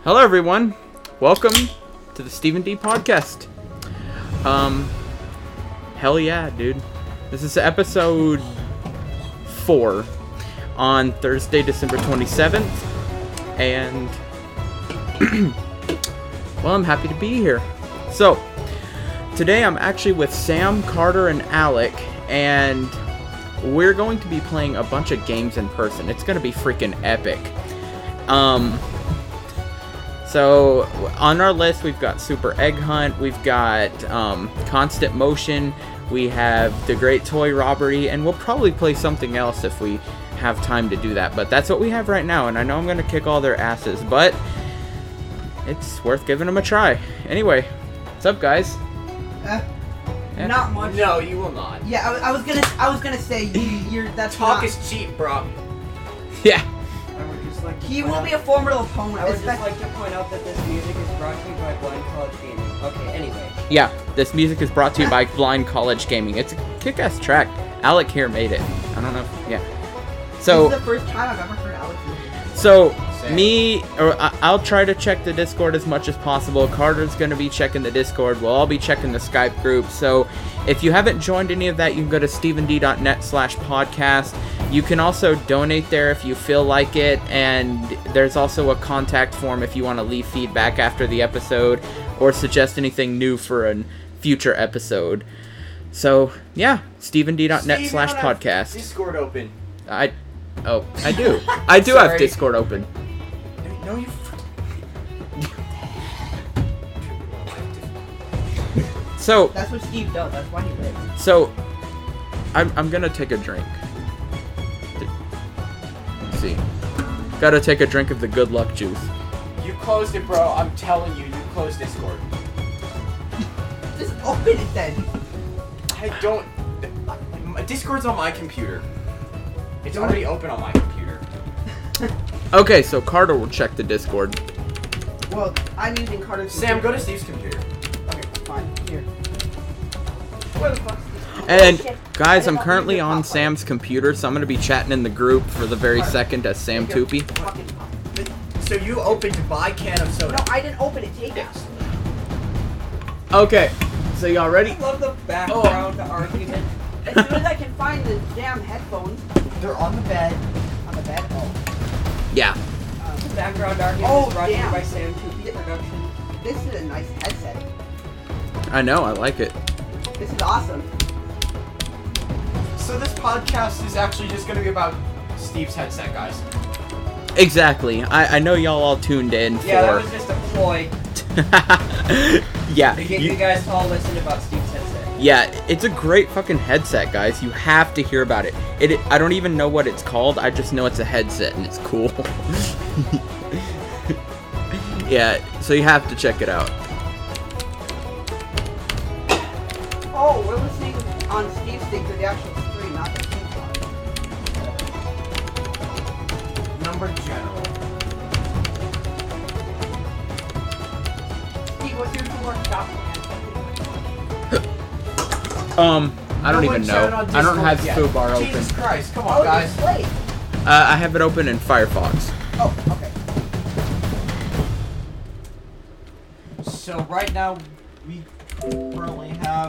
Hello everyone, welcome to the Stephen D podcast. Hell yeah, dude. This is episode 4 on Thursday, December 27th, and well, I'm happy to be here. So, today I'm actually with Sam, Carter, and Alec, and we're going to be playing a bunch of games in person. It's going to be freaking epic. So, on our list, we've got Super Egg Hunt, we've got Constant Motion, we have The Great Toy Robbery, and we'll probably play something else if we have time to do that. But that's what we have right now, and I know I'm going to kick all their asses, but it's worth giving them a try. Anyway, what's up, guys? Yeah. Not much. No, you will not. Yeah, I was gonna say you're that's Talk not, is cheap, bro. Yeah. I would just like to he point will out- be a formidable opponent. I would just like to point out that this music is brought to you by Blind College Gaming. Okay, anyway. Yeah, this music is brought to you by Blind College Gaming. It's a kick-ass track. Alec here made it. I don't know. Yeah. So, This is the first time I've ever heard Alex music. So, Same. I'll try to check the Discord as much as possible. Carter's going to be checking the Discord. We'll all be checking the Skype group. So, if you haven't joined any of that, you can go to stevend.net/podcast. You can also donate there if you feel like it. And there's also a contact form if you want to leave feedback after the episode or suggest anything new for a future episode. So, yeah, stevend.net/podcast. Discord open. I do. I do have Sorry. Discord open. No, you. So, That's what Steve does. That's why he lives. I'm gonna take a drink. Let's see. Gotta take a drink of the good luck juice. You closed it, bro. I'm telling you, you closed Discord. Just open it then. I don't. Discord's on my computer. It's already open on my computer. Okay, so Carter will check the Discord. Well, I'm using Carter's. Sam, go to Steve's computer. Okay, fine. Here. Where the fuck's this? And Oh, shit. guys, I I'm didn't currently know on you did Sam's computer, so I'm gonna be chatting in the group for the very second as Sam Here. Toopy. Fucking- So you opened my can of soda. No, I didn't open it. Take it. Okay, so y'all ready? I love the background argument. As soon as I can find the damn headphones They're on the bed. on the bed. Oh. Yeah. The background argument Oh, is brought to you damn. by Sam 2P Productions. This is a nice headset. I know, I like it. This is awesome. So this podcast is actually just gonna be about Steve's headset, guys. Exactly. I know y'all all tuned in Yeah, that for. was just a ploy Yeah. to get you- you guys to all listen about Steve's headset. Yeah, it's a great fucking headset, guys. You have to hear about it. I don't even know what it's called. I just know it's a headset and it's cool. Yeah, so you have to check it out. Oh, we're listening on Steve's thing to the actual stream, not the theme song. Number general. Steve, what's your homework stop, man? I don't No even one shouted know. on I don't have Discord yet. Foobar open. Jesus Christ, come Oh, on, guys. it's late. I have it open in Firefox. Oh, okay. So right now, we currently have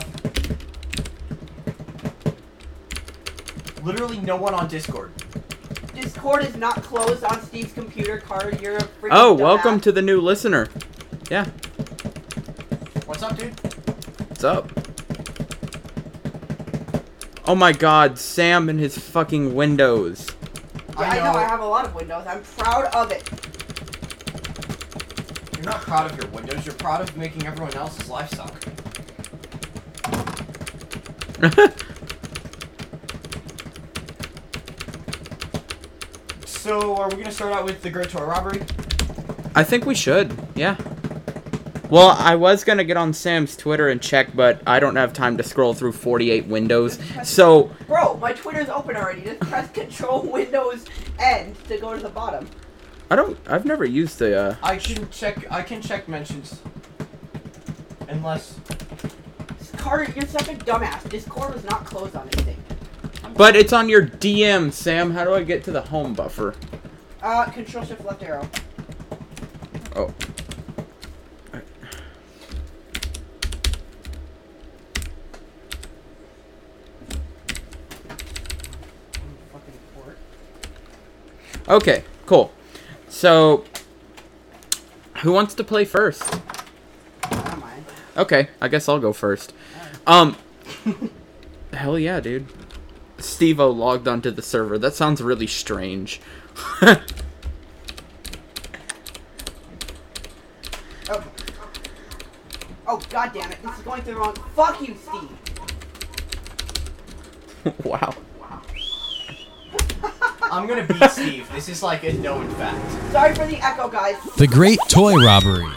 literally no one on Discord. Discord is not closed on Steve's computer card. You're a freaking Oh, dumbass. welcome to the new listener. Yeah, What's up, dude? what's up? Oh my god, Sam and his fucking Windows. Yeah, I know. I have a lot of Windows. I'm proud of it. You're not proud of your Windows, you're proud of making everyone else's life suck. So, are we gonna start out with the Great Toy Robbery? I think we should, yeah. Well, I was gonna get on Sam's Twitter and check, but I don't have time to scroll through 48 windows. So, Bro, my Twitter's open already. Just press Control Windows End to go to the bottom. I've never used the, I can check mentions. Unless... Carter, you're such a dumbass. Discord was not closed on this thing. but it's on your DM, Sam. How do I get to the home buffer? Control Shift left arrow. Oh. Fucking port. Okay, cool. So, who wants to play first? I don't mind. Okay, I guess I'll go first. Hell yeah, dude. Steve-O logged onto the server. That sounds really strange. Oh. Oh, god damn it. This is going through the wrong. Fuck you, Steve. Wow. I'm gonna beat Steve. This is like a known fact. Sorry for the echo, guys. The Great Toy Robbery.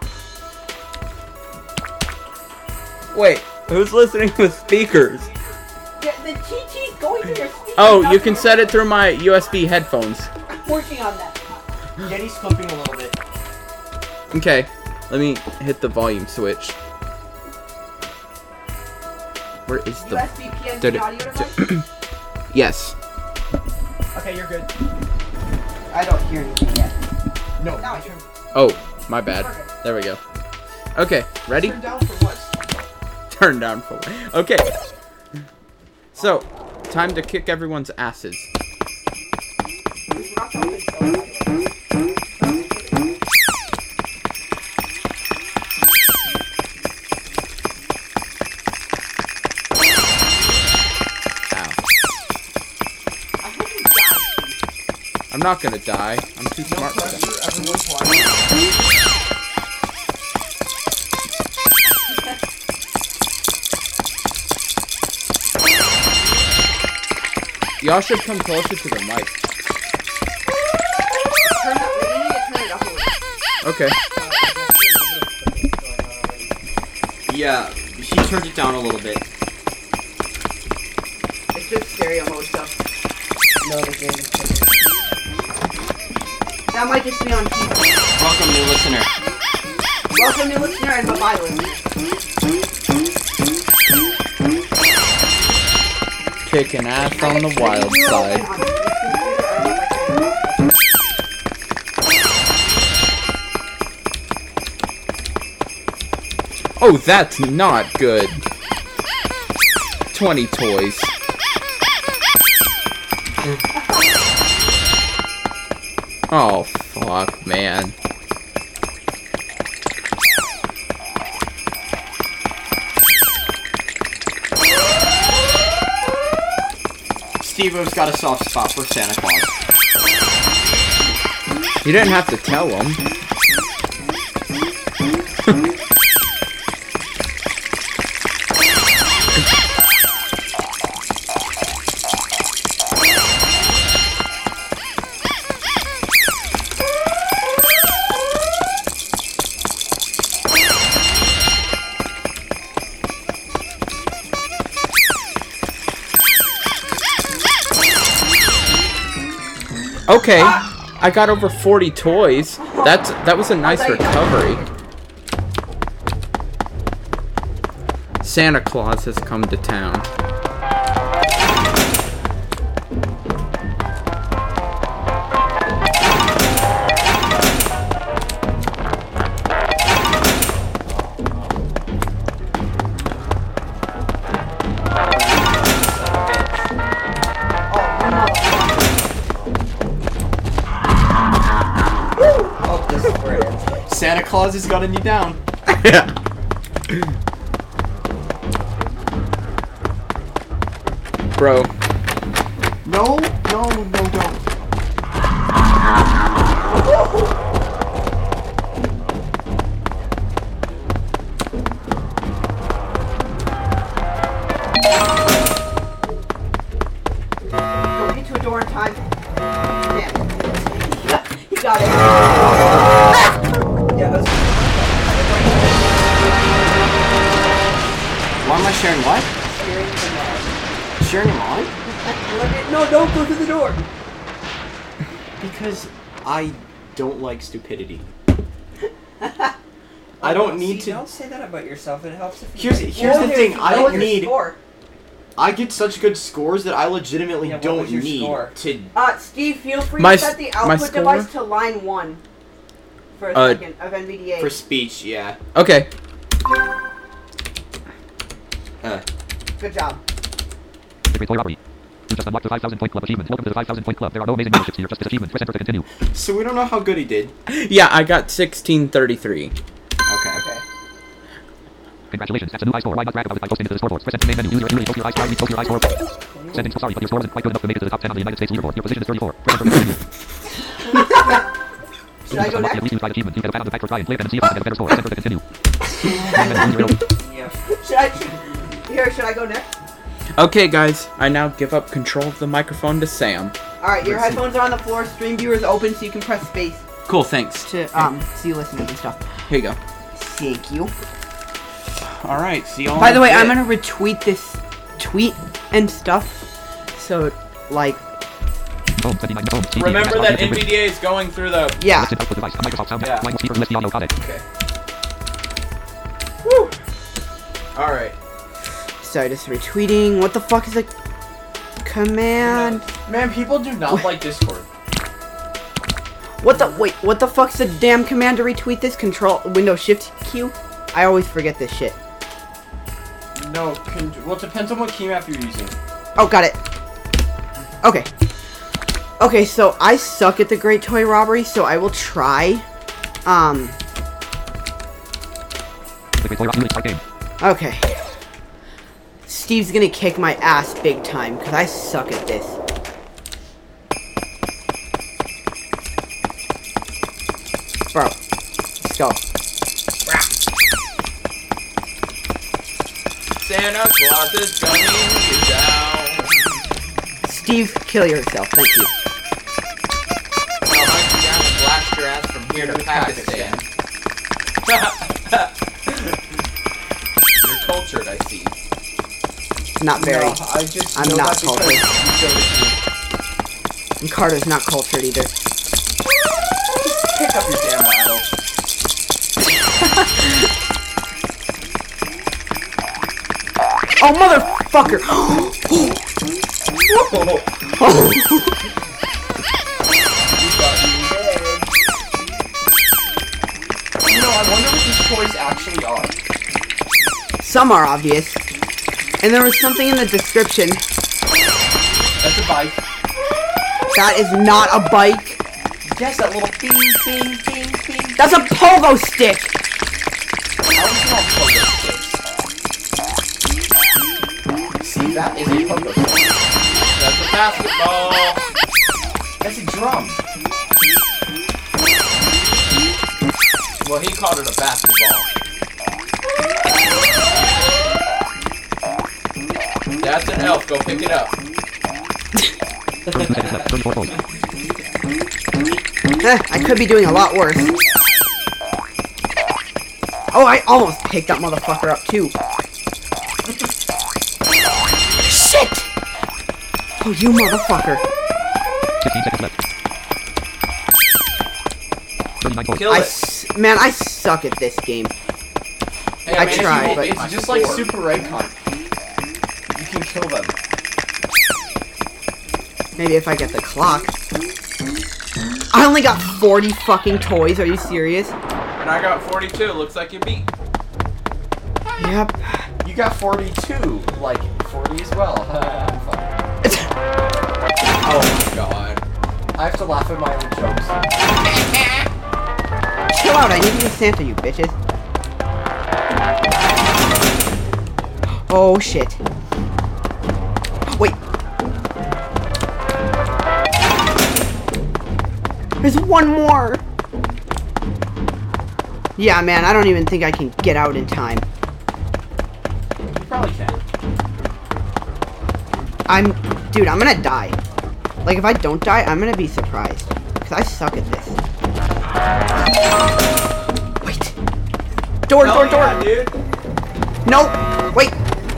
Wait, who's listening with speakers? Yeah, the TT's going through your speakers. Oh, you can set it through my USB headphones. I'm working on that. Yeti's clipping a little bit. Okay, let me hit the volume switch. Where is the... USB PNC Did it- audio device? Yes. Okay, you're good. I don't hear anything yet. No, Now I turn, Oh, my bad. There we go. Okay, ready? turn down for what? Turn down for... Okay. So, time to kick everyone's asses. I'm not gonna die. I'm too smart for that. Everyone's watching. Y'all should come closer to the mic. Turn it, we need to turn it up a little. Okay. Yeah, she turned it down a little bit. It's just stereo mode stuff. No, the game is That might just be on TV. Welcome, new listener. Welcome, new listener, and bye-bye, listener. Kicking ass on the wild side. Oh, that's not good. 20 toys. Oh, fuck, man. Steve-O's got a soft spot for Santa Claus. You didn't have to tell him. Okay, I got over 40 toys. That was a nice recovery. Santa Claus has come to town. Oh, this is where it ends. Santa Claus has gotten you down. Yeah. Bro, No, don't. Go get to a door in time. Damn. You got it. Yeah, that's Why am I sharing what? hearing from that. Sharing them on? No, don't go to the door. Because I don't like stupidity. I don't need See, to. Don't say that about yourself. It helps if you. Here's the thing. I don't need. Score. I get such good scores that I legitimately Yeah, what don't was your need score? to. Steve, feel free My to set the my output score? device to line 1. for a second of NVDA. For speech, yeah. Okay. Good job. The Great Toy Robbery. You just unlocked the 5,000 point club achievement. Welcome to the 5,000 point club. There are no amazing memberships here, just this achievement. Press enter to continue. So we don't know how good he did. Yeah, I got 1633. Okay. Congratulations, that's a new high score. Why not brag about it by posting it to the scoreboard? Press enter main menu. Use your ability. Post your high score. Post your high score. Sending. Sorry, but your score wasn't quite good enough to make it to the top 10 on the United States leaderboard. Your position is 34. Press enter to continue. Should I go Unlock the next? at least unified achievement. You get a pat on the back for trying. Play it and see if you can get a better score. Press enter to continue. Should I go next? Okay, guys, I now give up control of the microphone to Sam. Alright, your headphones are on the floor, stream viewer is open, so you can press space Cool, thanks. to see listeners and stuff. Here you go. Thank you. All right, see y'all. By the way, I'm gonna retweet this tweet and stuff. So, like, Home, 79, home, TV, Remember Xbox, that YouTube, NVDA is going through the... yeah. Listed output device. A Microsoft Sound Yeah. line speaker list the audio codec. Okay. Woo! All right. So just retweeting. What the fuck is a command? Man, people do not like Discord. What the fuck's the damn command to retweet this? Control Windows Shift Q? I always forget this shit. No, well, it depends on what key map you're using. Oh, got it. Okay. Okay, so I suck at the Great Toy Robbery, so I will try. The Great Toy Robbery start game. Okay. Steve's gonna kick my ass big time, because I suck at this. Bro. Let's go. Santa Claus is coming to town. Steve, kill yourself. Thank you. I'll hunt you down and blast your ass from here to Pakistan. You're cultured, I see. Not very. No, I just I'm know not that because cultured. you showed it to me. And Carter's not cultured either. Pick up your damn rattle. Oh, motherfucker! You know, I wonder what these toys actually are. Some are obvious. And there was something in the description. That's a bike. That is not a bike. Yes, that little bing, bing, bing, bing. That's a pogo stick! How is it all pogo sticks? See, that is a pogo stick. That's a basketball. That's a drum. Well, he called it a basketball. That's an elf. Go pick it up. 32 seconds left. 34 points. I could be doing a lot worse. Oh, I almost picked that motherfucker up too. Shit! Oh, you motherfucker. 15 seconds left. 39 points. Kill it. Man, I suck at this game. Hey, I man, tried, you but- beat my It's just like score. Super Egg Hunt. You can kill them. Maybe if I get the clock. I only got 40 fucking toys. Are you serious? And I got 42. Looks like you beat. Yep. You got 42. Like, 40 as well. Fuck. Oh my god. I have to laugh at my own jokes. Chill out. I need to be Santa, you bitches. Oh, shit. Wait. There's one more. Yeah, man, I don't even think I can get out in time. You probably can. Dude, I'm gonna die. Like, if I don't die, I'm gonna be surprised. Because I suck at this. Wait. Door, Hell door, yeah, door. dude. No, wait.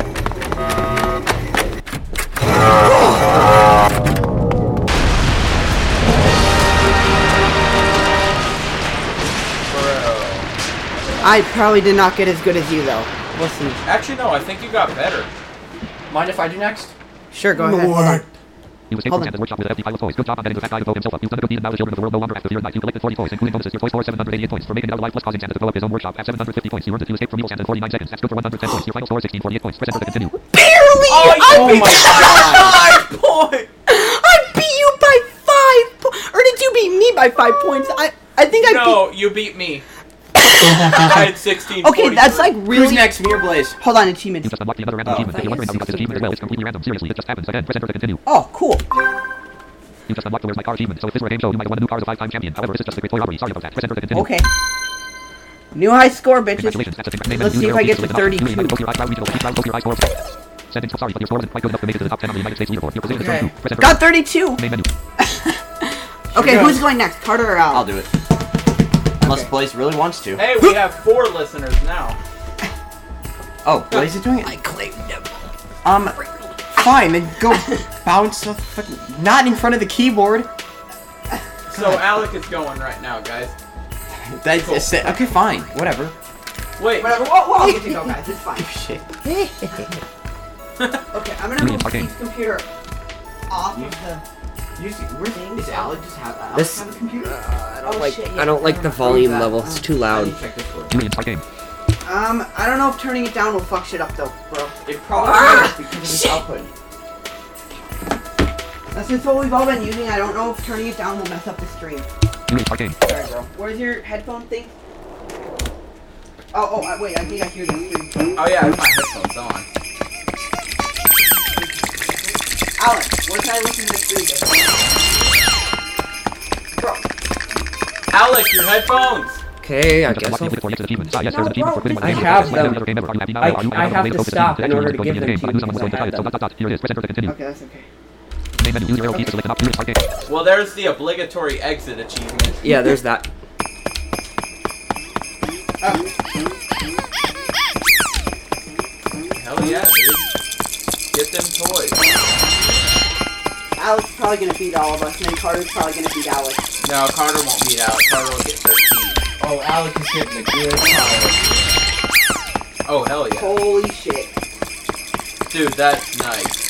I probably did not get as good as you, though. We'll see. Actually, no. I think you got better. Mind if I do next? Sure, go ahead. Hold on. You escaped from Santa's workshop with a hefty pile of toys. Good job on getting the fat guy to vote himself up. You son of a good deed, and now the children of the world no longer ask for your advice. You collected 40 toys, including bonuses. Your toy score 788 points for making it out alive, plus causing Santa to blow up his own workshop at 750 points. You earned it. You escaped from evil Santa in 49 seconds. That's good for 110 points. Your final score 1648 points. Press enter to continue. Barely! Oh my god! 5 points! I beat you by 5 or did you beat me by 5 points? I think I No, you beat me. I had 16. Okay, that's like really... Who's next? Me or Blaze? Hold on, achievements. You just unlocked another random achievement. If you're wondering how you got this achievement as well, it's completely random. Seriously, it just happens. Again, press enter to continue. Oh, cool. You just unlocked the Where's My Car achievement. So if this were a game show, you might have won a new car as a 5-time champion. However, this is just a great toy robbery. Sorry about that. Press enter to continue. Okay. New high score, bitches. Congratulations. That's a Let's see if I get to 32. Sorry, but your score wasn't quite good enough to make it to the top 10 on the United States leaderboard. Your position is 32. Press enter. Got 32. Main menu. Okay, who's going next? Carter or Al? I'll do it. Unless Blaze really wants to. Hey, we have 4 listeners now. Oh, Blaze is doing it? I claimed him. Fine, then go bounce the fucking... Not in front of the keyboard. So Alec is going right now, guys. That's okay, fine. Whatever. Wait. Whatever. I'll get to go, guys. It's fine. Shit. Okay, I'm gonna move Steve's computer off of the... Is Alec just have This- a computer? I don't like the volume level. It's too loud. Check this for Julian, start game. I don't know if turning it down will fuck shit up though, bro. It probably is because of its output. That's just what we've all been using. I don't know if turning it down will mess up the stream. Julian, start game. Sorry, bro. Where's your headphone thing? Wait, I think I hear the stream. Oh yeah, I have my headphones on. Alex, what can I listen to the stream? Bro. Alec, your headphones! Okay, I Just guess unlock the I'll... ability for next achievements. Yes, there's an achievement for quitting one of the I games. have Select them. another game member. Are you happy now? I Are you happy have now? to Focus stop on in the order to game. give them But to I knew someone was you going to type, because I so ... Here it is. Press enter to continue. Okay, that's okay. Main menu. Use your arrow keys to select an option. Start game. Well, there's the obligatory exit achievement. Yeah, there's that. Hell yeah, dude. Get them toys. Alex is probably gonna beat all of us, and then Carter's probably gonna beat Alex. No, Carter won't beat Alec. Carter will get 13. Oh, Alec is getting a good time. Oh, hell yeah. Holy shit. Dude, that's nice.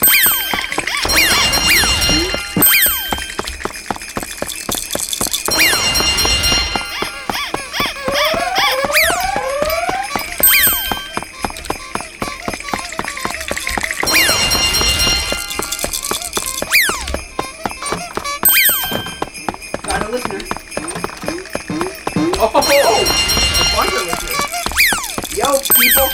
Got a listener. Oh! A bunch of listeners. Yo, people.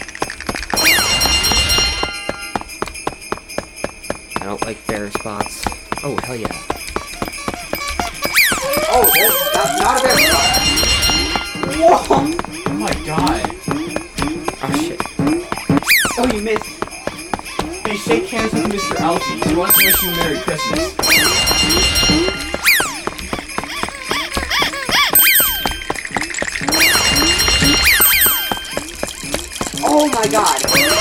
I don't like bare spots. Oh, hell yeah. Oh, that's not a bad spot. Whoa. Oh my god. Oh, shit. Oh, you missed. Hey, shake hands with Mr. Alfie. He wants to wish you a Merry Christmas. Oh my god.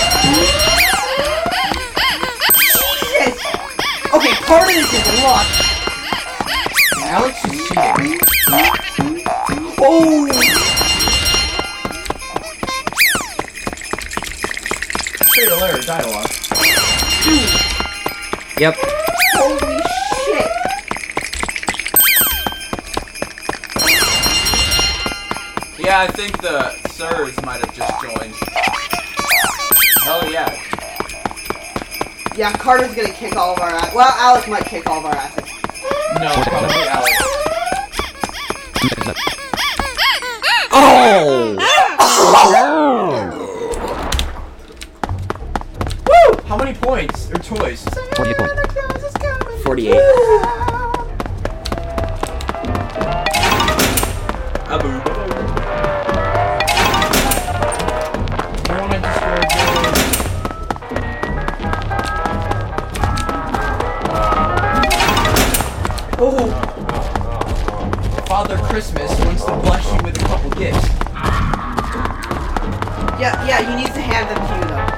Jesus. Okay, part of this is luck. Alex is cheating. Oh. Fatal error dialogue. Yep. Holy shit. Yeah, I think the sirs might have just joined. Hell yeah. Yeah, Carter's gonna kick all of our ass. Well, Alex might kick all of our asses. No, probably Alex. 2 seconds left. Oh! Woo! How many points? Or toys? 48 points. 48. Abu. I want to destroy Oh. Father Christmas wants to bless you with a couple gifts. Yeah, he needs to hand them to you though.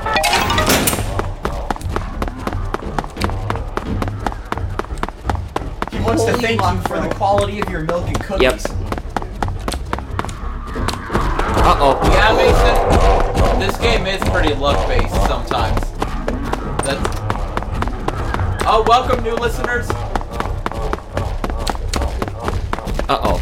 He wants to Holy thank luck, you for bro. the quality of your milk and cookies. Yep. Uh-oh. Yeah, Mason. This game is pretty luck-based sometimes. That's... Oh, welcome new listeners. Uh-oh.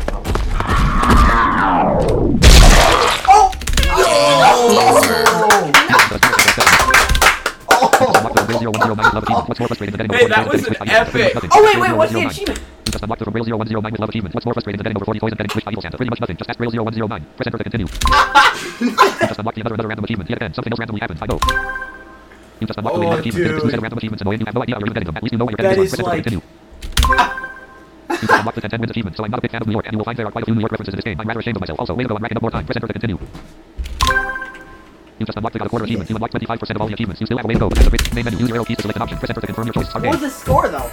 Hey, that was an epic. Oh, wait, what's the achievement? You just unlocked the Rail 010 with love achievement. What's more frustrating than getting over 40 toys and getting squished by evil Santa? Pretty much nothing. Just ask Rail 0109. Press enter to continue. You just unlocked another random achievement. Yet again, something else randomly happens. I know. You just unlocked the random achievement. There's 2 set of random achievements annoying. You have no idea how you're even getting them. At least you know what you're getting. Press enter to continue. You just unlocked the 10 wins achievement, so I'm not a big fan of New York, and you will find there are quite a few New York references in this game. I'm rather ashamed of myself. Also, way to go, I'm racking up more time. Press enter to continue. You just unlocked the quarter achievement. You unlocked 25% of all the achievements. You still have a way to go. At the main menu, use your arrow keys to select an option. Press enter to confirm your choice. What was the score, though?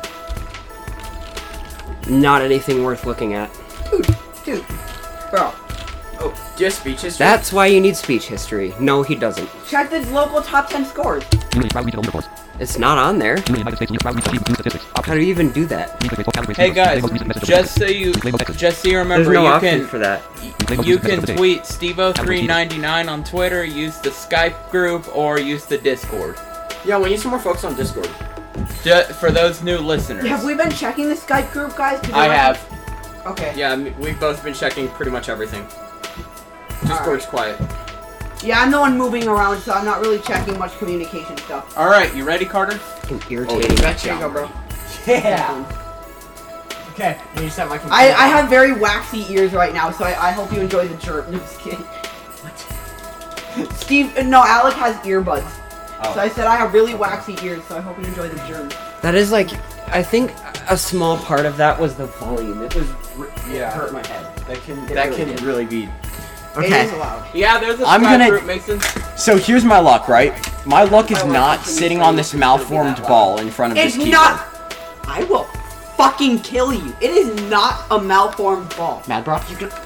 Not anything worth looking at. Dude, bro. Oh, do you have speech history? That's why you need speech history. No, he doesn't. Check the local top 10 scores. Unity Proud Regional Leaderboards. It's not on there. Unity United States Leader Proud Regional Achievement Statistics. How do you even do that? Hey guys, just so you remember, There's no you option can for that. you can tweet Stevo399 on Twitter, use the Skype group, or use the Discord. Yeah, we need some more folks on Discord. For those new listeners. Have we been checking the Skype group, guys? 'Cause I they're have. Okay. Yeah, we've both been checking pretty much everything. Discord's quiet. Yeah, I'm the one moving around, so I'm not really checking much communication stuff. Alright, you ready, Carter? Fucking Oh, irritating. there you go, bro. Yeah. Okay, when you set my computer. I have very waxy ears right now, so I hope you enjoy the chirp. No, just kidding. What? Alec has earbuds. Oh. So I said I have really waxy ears, so I hope you enjoy the germ. That is like, I think a small part of that was the volume. It was, Yeah. it hurt my head. That can really be. It is allowed. Yeah, there's a I'm Skype gonna- group, Mason. So here's my luck, right? My luck is My luck not is sitting gonna on be this so it's gonna be malformed that ball in front of It's this keyboard. not. I will fucking kill you. It is not a malformed ball. Mad bro? You can.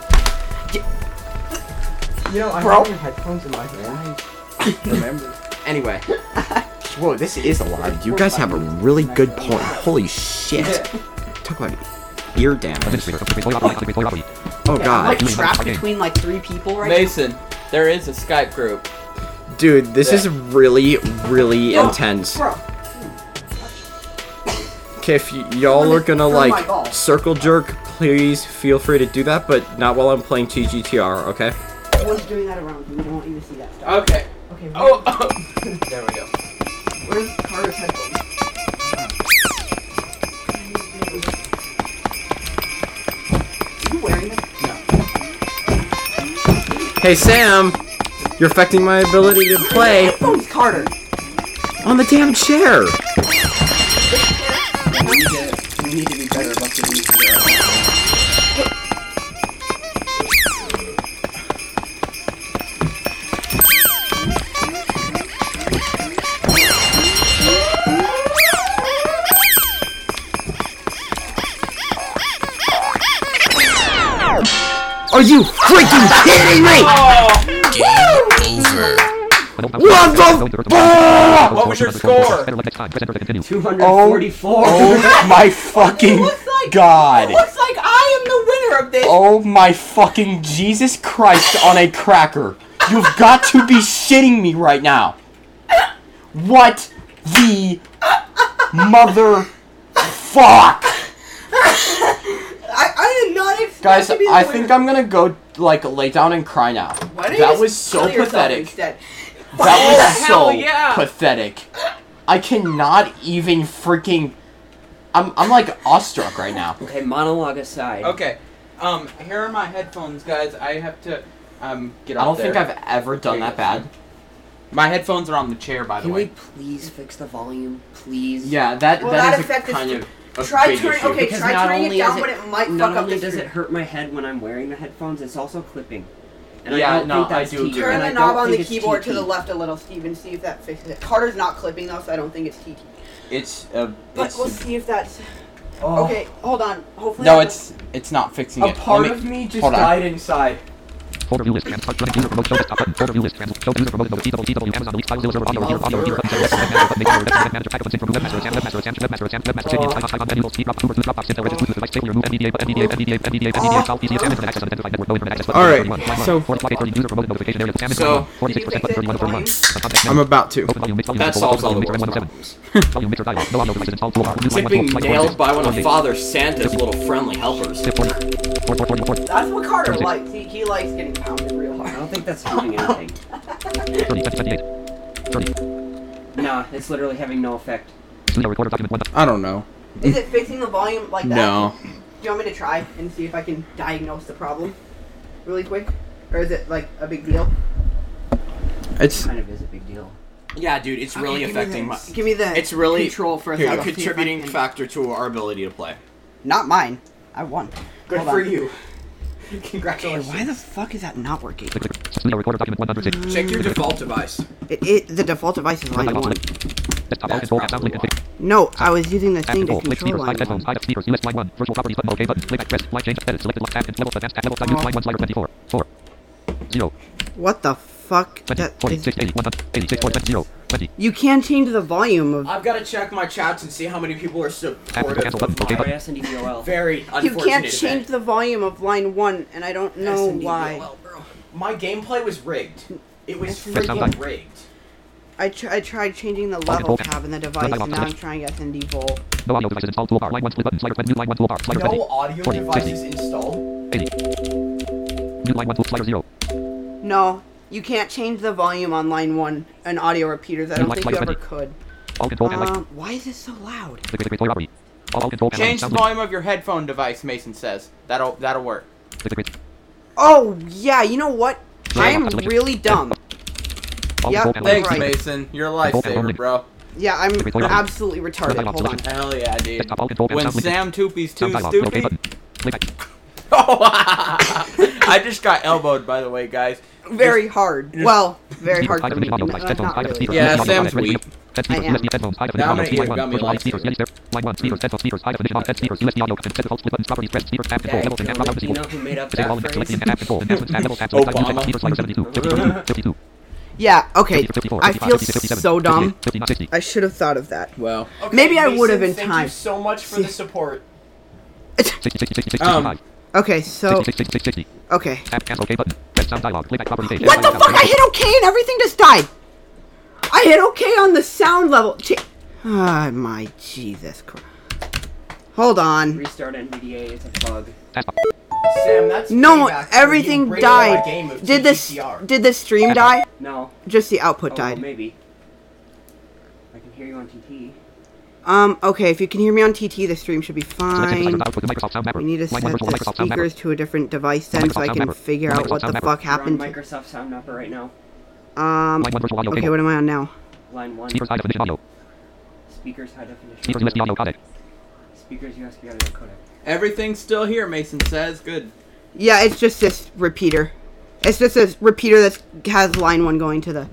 You know, I Bro. have your headphones in my hand. Remember. Anyway. Whoa, this is alive. You guys have a really good point. Holy shit. Talk about ear damage. Oh I'm god. like trapped between like 3 people right Mason, there is a Skype group. Dude, this is really, really Yo, intense. now. Bro. Okay, if y'all are gonna Throw my like ball. circle jerk, please feel free to do that, but not while I'm playing TGTR, okay? I was doing that around you. We don't want you to see that stuff. Okay. Okay. Oh, there we go. Where's Carter's headphones? Are you wearing them? Hey Sam, you're affecting my ability to play Headphones, Carter. on the damn chair. We need to be better about the music. Are you freaking kidding me? Game over. What the fuck? What was your score? 244. Oh my fucking god. Looks like I am the winner of this. Oh my fucking Jesus Christ on a cracker. You've got to be shitting me right now. What the mother fuck? I did not expect Guys, to be the I winner. think I'm gonna go like lay down and cry now. Why don't you That just was so kill yourself pathetic. instead? That was hell so yeah. pathetic. I cannot even freaking. I'm like awestruck right now. Okay, monologue aside. Okay. Here are my headphones, guys. I have to get I off don't there. think I've ever done that bad. My headphones are on the chair, by the Can way. we please fix the volume, please? Yeah, that Will that that is a affect this kind too? of a Try big turning. issue. Okay, Because try not turning only it down, is but it might Not fuck up only the does screen. it hurt my head when I'm wearing the headphones, it's also clipping. And Yeah, I don't no, think that's I do TT, agree. Turn and I the knob don't on the think it's keyboard to TT. the left a little, Steve, and see if that fixes it. Carter's not clipping though, so I don't think it's TT. It's But we'll see if that's. Oh. Okay, hold on. Hopefully. No, that- it's not fixing A it. part Let me- of me just hold on. died inside. Folder view list. Running user promote show desktop button. Folder view list. Show user promoted mode. TW Amazon Elite Files Zero audio audio audio button. Manager type of from webmaster icon menu speed drop super Dropbox Intel Regis device table remove NVDA solve PC examine access unidentified network no internet access. All right, so 40 user promoted notification area. 46% button 31 I'm about to. That solves all the world's problems. It's being nailed by one of Father Santa's little friendly helpers. That's what Carter likes. He likes getting pounded real I hard. don't think that's doing anything. 30. Nah, it's literally having no effect. Recorder document 1. I don't know. Is it fixing the volume like that? No. Do you want me to try and see if I can diagnose the problem really quick? Or is it like a big deal? It's Kind of is a big deal. Yeah, dude, it's really affecting my... Give me the It's really control for a second. See if I contributing can- factor to our ability to play. Not mine. I won. Good Hold for on. you. Okay, Congratulations. why the fuck is that not working? Recorder document 106. Check your default device. The default device is line 1. Desktop all control sound link config. No, I was using the thing to Control, click control speakers, line headphones, 1. speakers, US line 1, virtual properties button, OK button, playback press, line change, edit, selected lock tab, and level advanced tab, level use line 1 slider 24, 4, 0, What the fuck? 20, That 40, is- 6, 80, 100, 86, 20, 0, 20. You can't change the volume of... I've got to check my chats and see how many people are supportive Cancel button, of okay my button. SNDVOL. very You unfortunate can't event. change the volume of line 1, and I don't know why. bro. My gameplay was rigged. It was Press sound freaking button. rigged. I tried changing the control level tab. tab in the device, Dialog and now I'm box. trying SND Vol. No audio devices installed, toolbar, line 1 split button, slider, new line 1 toolbar, slider 20, No audio 40, devices 60, installed. 80. New line 1 tool, slider 0. No, you can't change the volume on line 1 and audio repeaters. I don't Like think you slider ever 20. could. All control and light. Why is this so loud? Click toy robbery. All control and light. change the Sound link. volume of your headphone device. Mason says that'll work. Click. Oh, yeah, you know what? Yeah, I am select it. really dumb. All Yeah, control and Thanks, Right. Mason. You're a lifesaver, bro. Yeah, I'm Click toy robbery. absolutely retarded. Hold on. Hell yeah, dude. Desktop all control and When sound link. Sam Toopy's too Sound dialog, OK stupid. button. Playback. Oh, I just got elbowed, by the way, guys. Very hard. Well, very hard High for me. definition audio device, headphones, Not high really. speakers, Yeah, USB Sam's audio, weak. head speakers, I am. USB headphones, high definition Now I'm audio, gonna speed eat line 1, gummy virtual audio lights. speakers, Yeti stereo, line 1, speakers, head speakers, high definition audio, set default split buttons, properties, press, speakers, tab, control, Yeah, level, and you tab, know, you know who made up disable that all select phrase? the tab, control, enhancements, tab, level, tab, select, Obama. speakers, slider 72, 52, 52, Yeah, okay. 54, I 55, feel 56, 57, so dumb. 59, 60. I should have thought of that. Well, Okay, Maybe I would have Mason, in thank time. you so much for the support. 60, 66, Um, 65, Okay, so 66, 60, okay. tab, cancel, OK button, press sound dialog, playback property page. What the fuck? I hit OK and everything just died. I hit OK on the sound level. Ah, my Jesus Christ. Hold on. Restart NVDA, it's a bug. Taskbar. Sam, that's No, payback for everything you bringing my died. game of Did TTCR. the stream die? No. Just the output Oh, died. maybe. I can hear you on TT. Okay, if you can hear me on TT, the stream should be Selected fine. output with Microsoft Sound Mapper. We need to Line set 1 virtual the Microsoft Sound Mapper. speakers to a different device then so I Microsoft can Sound figure Mapper. out what the Microsoft fuck We're on happened. Microsoft Sound Mapper right now. Line 1 virtual audio Okay, cable. what am I on now? Line 1. Speakers high definition audio. Speakers high definition. Speakers USB audio codec. Speakers USB audio codec. everything's still here. Mason says good. Yeah, it's just this repeater. It's just this repeater that has line 1 going to the...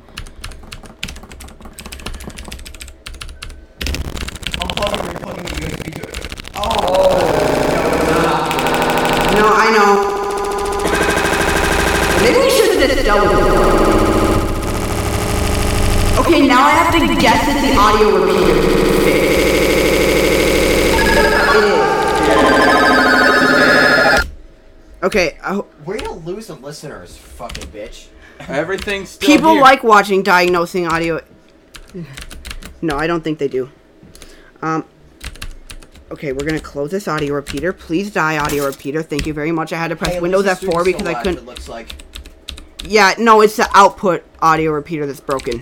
No, I know. Maybe we should have just doubled it. Okay, now I have to guess at the audio repeater. It is. Okay, We're gonna lose some listeners, fucking bitch. Everything's still people here. like watching diagnosing audio. No, I don't think they do. Okay, we're gonna close this audio repeater. Please die, audio repeater. Thank you very much. I had to press Hey, Windows Lisa's F4 doing because so I live, couldn't. It looks like. Yeah, no, it's the output audio repeater that's broken.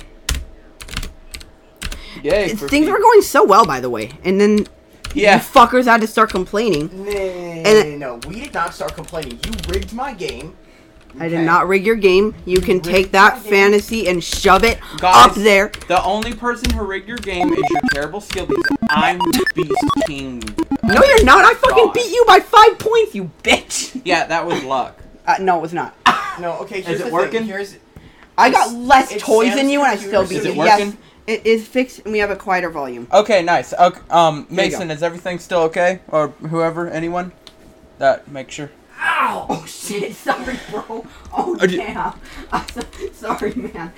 Yay, for Things people. were going so well, by the way, and then you Yeah. fuckers had to start complaining. No, we did not start complaining. You rigged my game. I did not rig your game. You can take that fantasy and shove it Guys, up there. The only person who rigged your game is your terrible skill because I'm Beast King. No, you're not. I fucking God. beat you by 5 points, you bitch. Yeah, that was luck. No, it was not. No, okay. Here's it the working? Thing. Here's. I got less it's toys than Sam's you, and I still computer. beat Is you. it Yes, working? it is fixed, and we have a quieter volume. Okay, nice. Okay, you Mason, go. is everything still okay? Or whoever, anyone? Make sure. Ow! Oh shit! Sorry, bro. Oh damn. Sorry, man.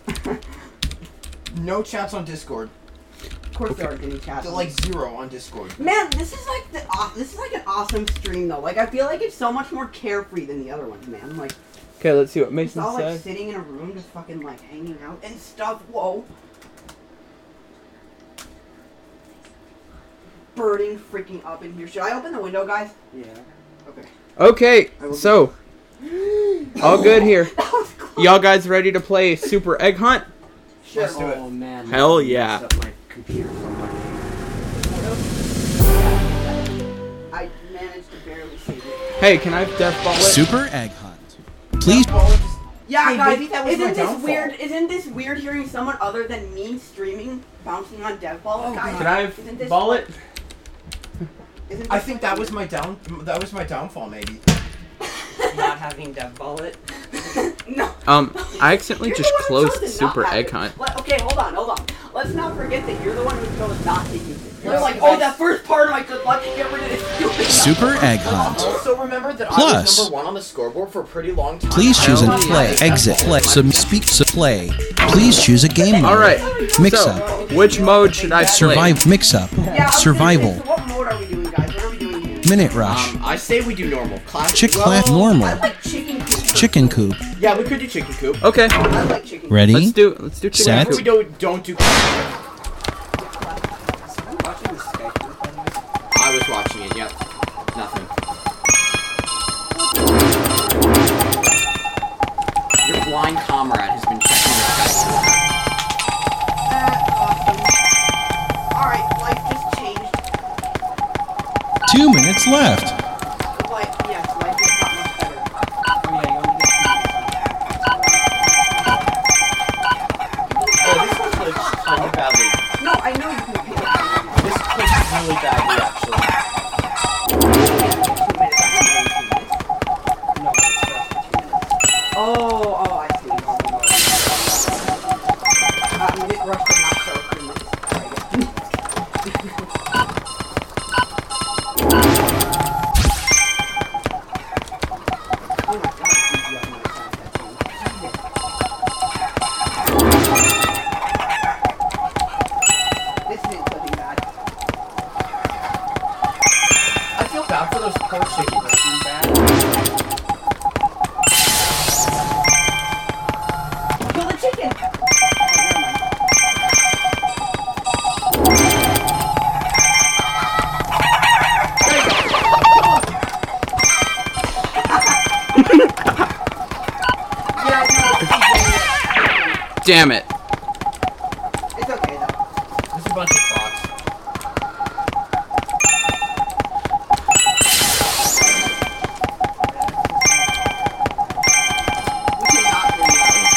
No chats on Discord. Of course there aren't any chats. They're like 0 on Discord. Man, this is like an awesome stream though. Like I feel like it's so much more carefree than the other ones, man. Like. Okay, let's see what It's Mason all like says. sitting in a room, just fucking like hanging out and stuff. Whoa. Burning freaking up in here. Should I open the window, guys? Yeah. Okay. Okay, so all good here. That was close. Y'all guys ready to play Super Egg Hunt? Sure. Let's do it. Oh man. Hell I yeah. messed up my computer so much. I managed to barely save it. Hey, can I death ball it? Super Egg Hunt. Please. Yeah, Hey, guys, maybe that was my downfall. Isn't this weird hearing someone other than me streaming bouncing on dev ball? Oh, guys, Can I isn't this ball it? Isn't I this think like- that was my downfall maybe. Not having dev ball it. No. I accidentally You're just the one who closed chose to not Super have Egg it. Hunt. Okay, hold on. Let's not forget that you're the one who chose not to use it. You're Yes, like, guys. oh, that first part of my good luck to get rid of this stupid Super Egg Hunt. Also remember that I Plus- was number 1 on the scoreboard for a pretty long time. Please choose a Hell play. yeah. Exit. Play. Play. Please choose a game mode. All right. Mix so, up. which mode should I play? Survive. Mix up. Yeah, I was gonna say, Survival. so what mode are we doing, guys? What are we doing here? Minute rush. I say we do normal. Classic. Chick well, I normal. like chicken coop. Chicken coop. Yeah, we could do chicken coop. Okay, I like chicken coop. Ready? let's do chicken Set. We coop. don't do. I'm watching the Skype group, by the way. I was watching it. Yep. Nothing. Your blind comrade has been checking the Skype. Awesome. Alright, life just changed. 2 minutes left. Life just got much better. Oh yeah, you want me to get Oh, this one glitched kind of badly. No, I know you can pay it. This glitched really badly, actually. 2 minutes. No, but it's just for 2 minutes. Oh, I see. Minute rush did not start 2 minutes. Oh my god, you have my sound tattoo. This isn't looking bad. I feel bad for those poor chickens. Too bad. Kill the chicken! Oh, never mind. Yeah, no, Damn it. it's okay though. There's a bunch of clocks. We cannot hear you.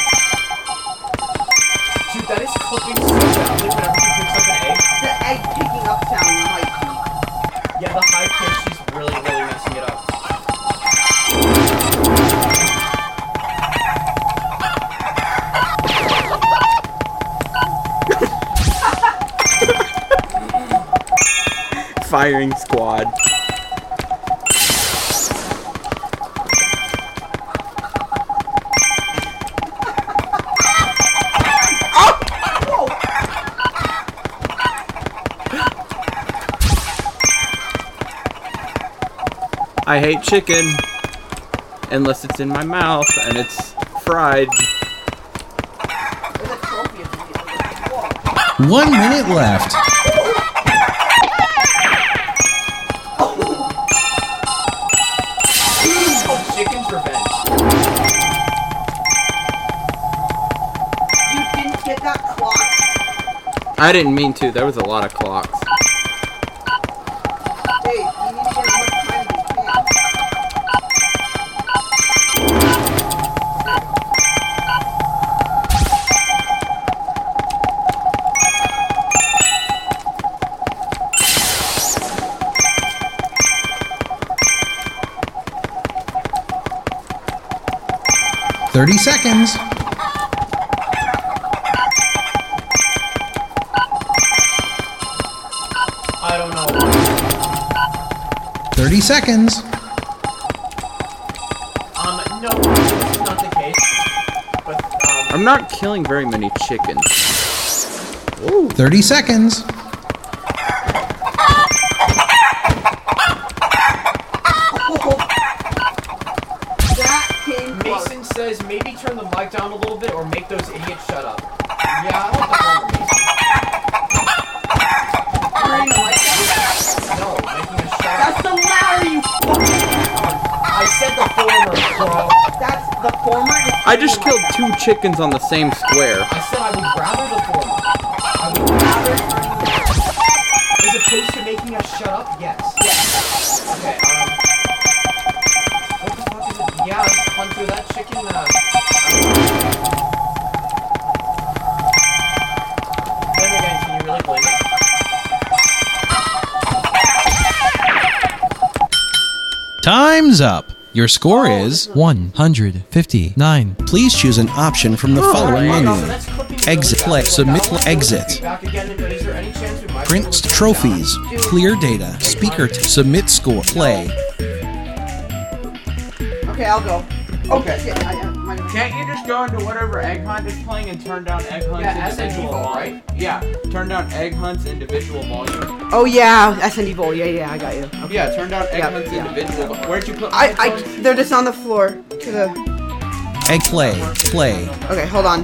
Dude, that is clicking so badly whenever he picks up an egg. The egg picking up sound might be. Yeah, the high pitch is really messing it up. Firing squad. I hate chicken. Unless it's in my mouth and it's fried. There's a trophy of it. Whoa. 1 minute left. It's called Chicken's Revenge. You didn't get that clock? I didn't mean to. There was a lot of clocks. Hey, you need to get as much time as you can. Thirty seconds. I don't know. 30 seconds. No, this is not the case. But, I'm not killing very many chickens. 30 seconds. That came close. Mason says maybe turn the mic down a little bit or make those idiots shut up. Yeah, I want the former, Mason. Turning the lights down. No, making us shut up. That's the ladder, you I said the former, bro. That's the former. I just killed 2 chickens on the same square. I said I would rather the former. I would rather as opposed to making us shut up. Yes. Okay. What the fuck is it? Yeah, Hunter, that chicken. Then again, can you really blame it? Time's up. Your score is 159. Please choose an option from the following menu. Exit, play, submit, exit. Back again, and is there any chance we might Print trophies, clear data, speaker, submit score, play. Okay, I'll go. Okay. Shit, Can't you just go into whatever Egg Hunt is playing and turn down Egg Hunt's Yeah, individual SND, volume? right? Yeah, turn down Egg Hunt's individual volume. Oh yeah, S&D Bowl. Yeah, I got you. Okay. Yeah, turn down Egg Yeah, Hunt's yeah. individual. Where'd you put my headphones? They're just on the floor. To the. Egg play, play. Okay, hold on.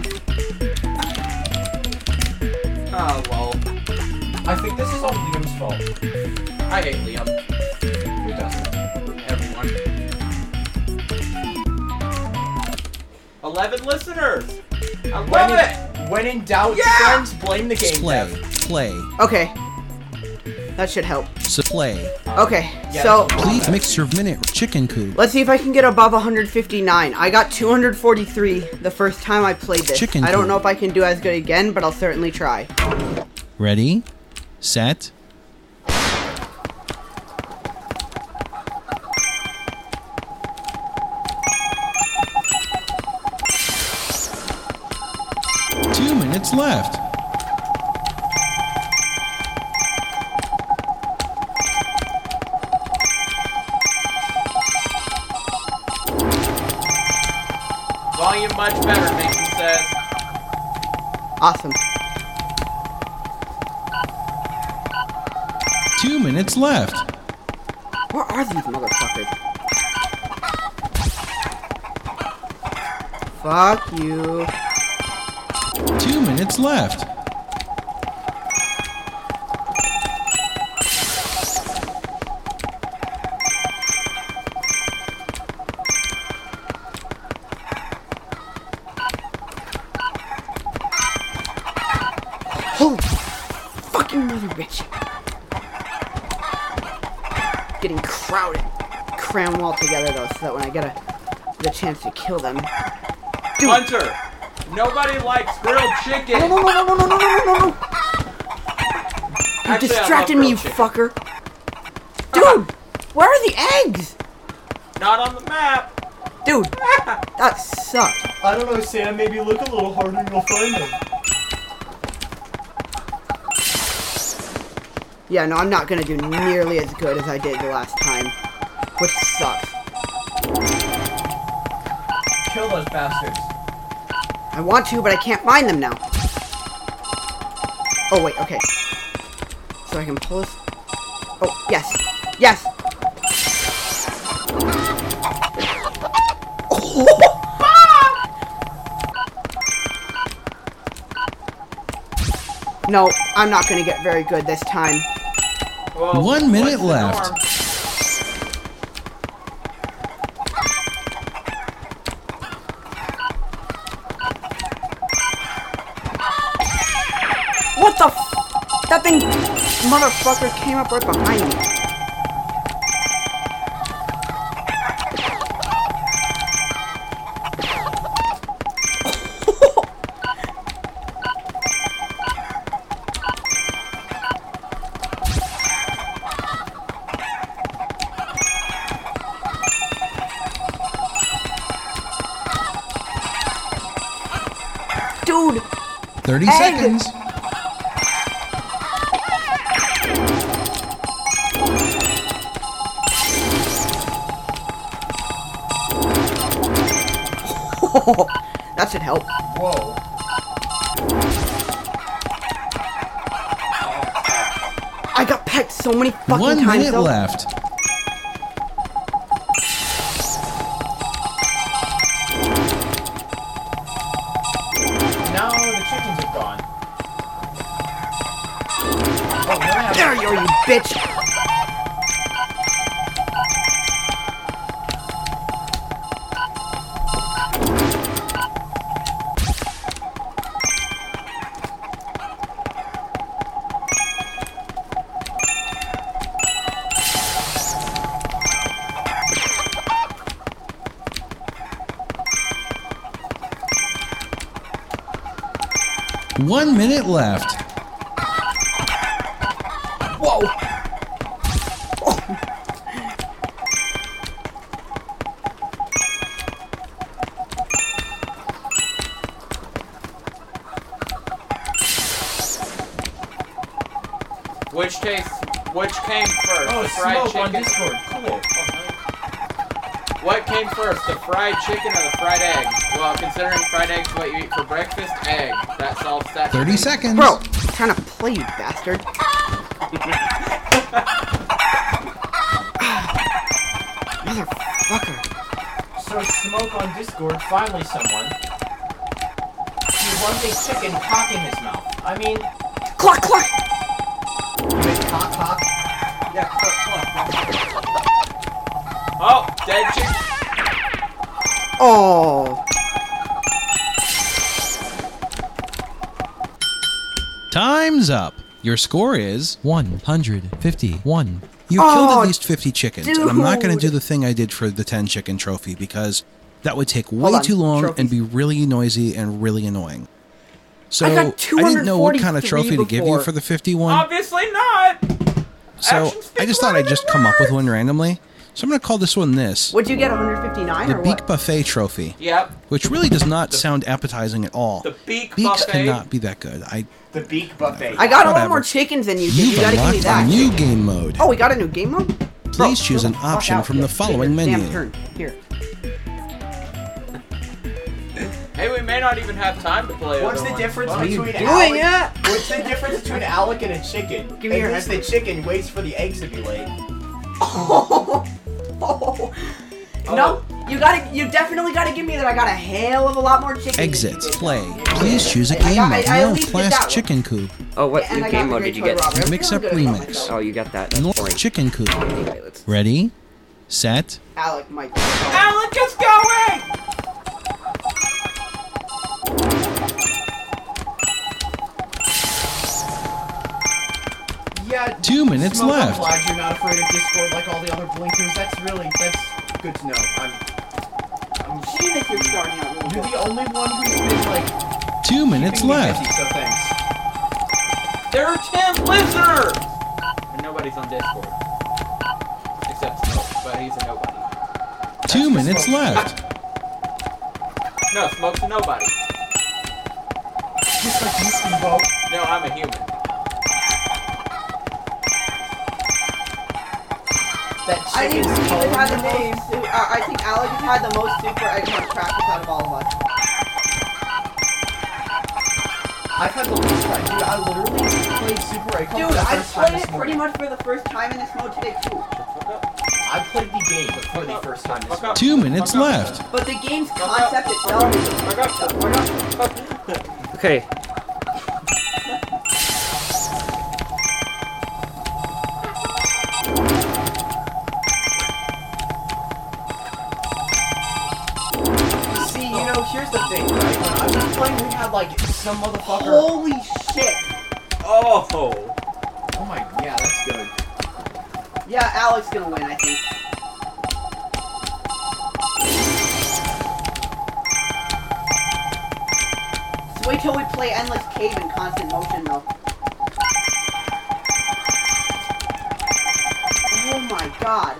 Oh, well. I think this is all Liam's fault. I hate Liam. Who doesn't? Everyone. 11 listeners! I love it! When in doubt, Yeah! friends, blame the game Play, dev. play, Okay. That should help. play. Okay, yeah, so Please mix your minute chicken coop. let's see if I can get above 159. I got 243 the first time I played this. Chicken I don't coop. know if I can do as good again, but I'll certainly try. Ready, set. Two minutes left. Volume much better, Mason says. Awesome. 2 minutes left. Where are these motherfuckers? Fuck you. 2 minutes left. Holy fucking mother bitch. Getting crowded. Cram them all together though, so that when I get the chance to kill them. Dude. Hunter! Nobody likes grilled chicken! No. You Actually, I distracted love me, you grilled fucker. Dude, where are the eggs? Not on the map! Dude, that sucked. I don't know, Sam. Maybe look a little harder and you'll find them. Yeah, no, I'm not gonna do nearly as good as I did the last time. Which sucks. Kill those bastards. I want to, but I can't find them now. Oh, wait, okay. So I can pull this. Oh, yes. Yes! No, I'm not gonna get very good this time. Well, 1 minute what's the left. norm? What the f- That thing, motherfucker, came up right behind me. Dude, 30 Egg. seconds. That should help. Whoa. I got pecked so many fucking 1 times. minute though. left. No, the chickens are gone. Oh, now I have There you are, you bitch. One minute left. Whoa. Which came first? Oh, the fried smoke chicken. on Discord. Cool. What came first, the fried chicken or the fried egg? Well, considering fried eggs what you eat for breakfast, egg. That solves that. 30 seconds. Bro, I'm trying to play, you bastard. Motherfucker. So smoke on Discord, finally someone. He wants a chicken cock in his mouth. I mean, Cluck, cluck. you make cock cock. Yeah, cluck. Oh, dead chicken. Oh. Time's up. Your score is 151. You Oh, killed at least 50 chickens, and I'm not going to dude. do the thing I did for the 10 chicken trophy because that would take way Hold on, too long trophies. and be really noisy and really annoying. So I got didn't know what kind of 243 trophy to give you before. for the 51. Obviously not. So Action I just thought I'd just come up with one randomly. So I'm going to call this one this. Would you get 159 The or Beak what? Buffet Trophy, Yep. which really does not sound appetizing at all. The beak Beaks buffet. cannot be that good. The beak buffet. I got a lot Whatever. more chickens than you did. You've You gotta give me unlocked a that. new game mode. Oh, we got a new game mode? Bro, Please choose chill an the fuck option out. from the Take following your damn menu. turn. Here. Hey, we may not even have time to play. What's other the ones. difference Fuck. between doing Alec? What's the difference between Alec and a chicken? Give me your At least the chicken waits for the eggs to be laid. No, you definitely gotta give me that. I got a hell of a lot more chickens. Exit. Play. Please choose a game I mode. at No least did that Class one. Chicken Coop. Oh, what And new I got game the mode Great did you Toy get? Robber. I'm Mix feeling Up good about Remix. myself. Oh, you got that. That's North boring. Chicken Coop. Anyway, let's. Ready, set, Alec might. Alec is going. Yeah. 2 minutes Smoke, left. I'm glad you're not afraid of Discord like all the other blinkers. That's good to know. Jesus, you're starting out really You're good. the only one who's been like 2 minutes keeping me left. busy, so thanks. There's Tim Blizzard. And nobody's on Discord. Except Smoke, but he's a nobody. 2 minutes left. No, Smoke's a nobody. Just like you, Steve-O. No, I'm a human. That I think chicken's Steven calling had the your name. most. I think Alec has had the most super eggplant practice out of all of us. I've had the least time. Dude, I literally played Super Egg Hunt Dude, for the I first time played this it pretty morning. much for the first time in this mode today too. I played the game for the first time this morning. 2 minutes left. But the game's concept itself is. Okay. See, here's the thing, right? When I was playing, we had like some motherfucker. Holy shit! Oh. Oh my, yeah, that's good. Yeah, Alec's gonna win, I think. So wait till we play Endless Cave in constant motion, though. Oh my god.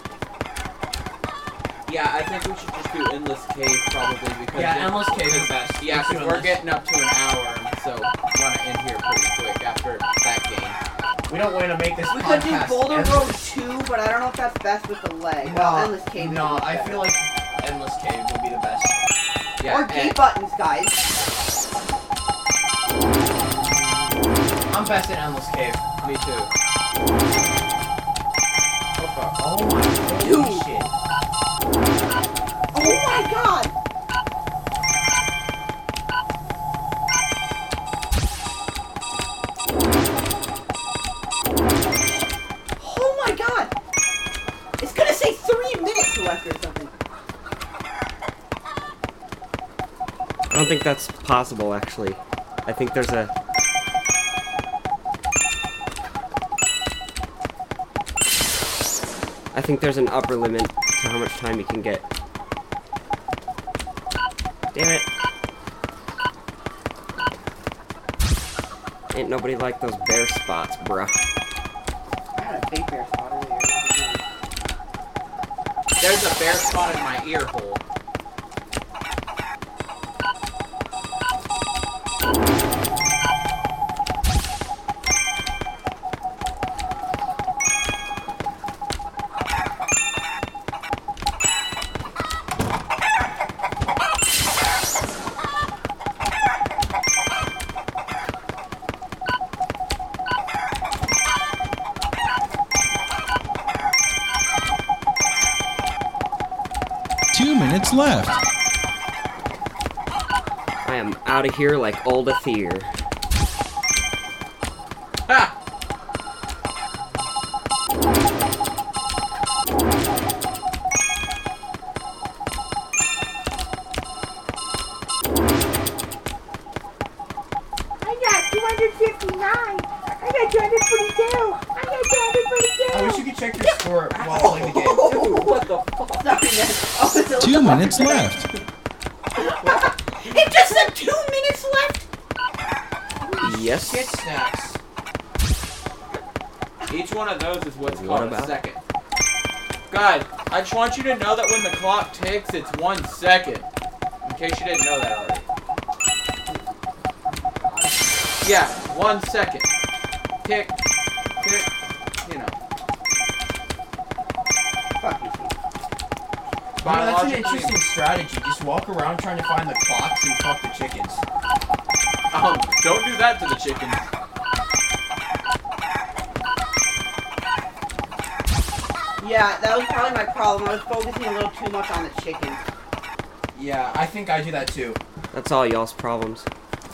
Yeah, I think we should just do Endless Cave probably because Yeah, Endless Cave is best. Yeah, Let's do because we're Endless. getting up to an hour, and so want to end here pretty quick after that game. We don't want to make this We could do podcast Boulder endless. Road 2, but I don't know if that's best with the leg. Well, Endless Cave. No, is I better. feel like Endless Cave would be the best. Yeah, or G buttons, guys. I'm best in Endless Cave. Me too. Oh fuck. Oh my holy shit. Oh my god! Oh my god! It's gonna say 3 minutes left or something. I don't think that's possible, actually. I think there's a... I think there's an upper limit to how much time you can get. Damn it. Ain't nobody like those bear spots, bruh. I had a big bear spot earlier. There's a bear spot in my ear hole. Left. I am out of here like old Aether. Ha! I got 259. I got 242. I got 242. I wish you could check your score while playing the game. What the fuck? Sorry, man. Oh, it's a 2 minutes left. It just said 2 minutes left. Yes. Shit snacks. Each one of those is what's What called a about- second. God, I just want you to know that when the clock ticks, it's 1 second. In case you didn't know that already. Yeah, 1 second. Tick, tick, you know. Fuck you. You know, that's an Biologically- interesting strategy. Just walk around trying to find the clocks and fuck the chickens. Don't do that to the chickens. Yeah, that was probably my problem. I was focusing a little too much on the chickens. Yeah, I think I do that too. That's all y'all's problems.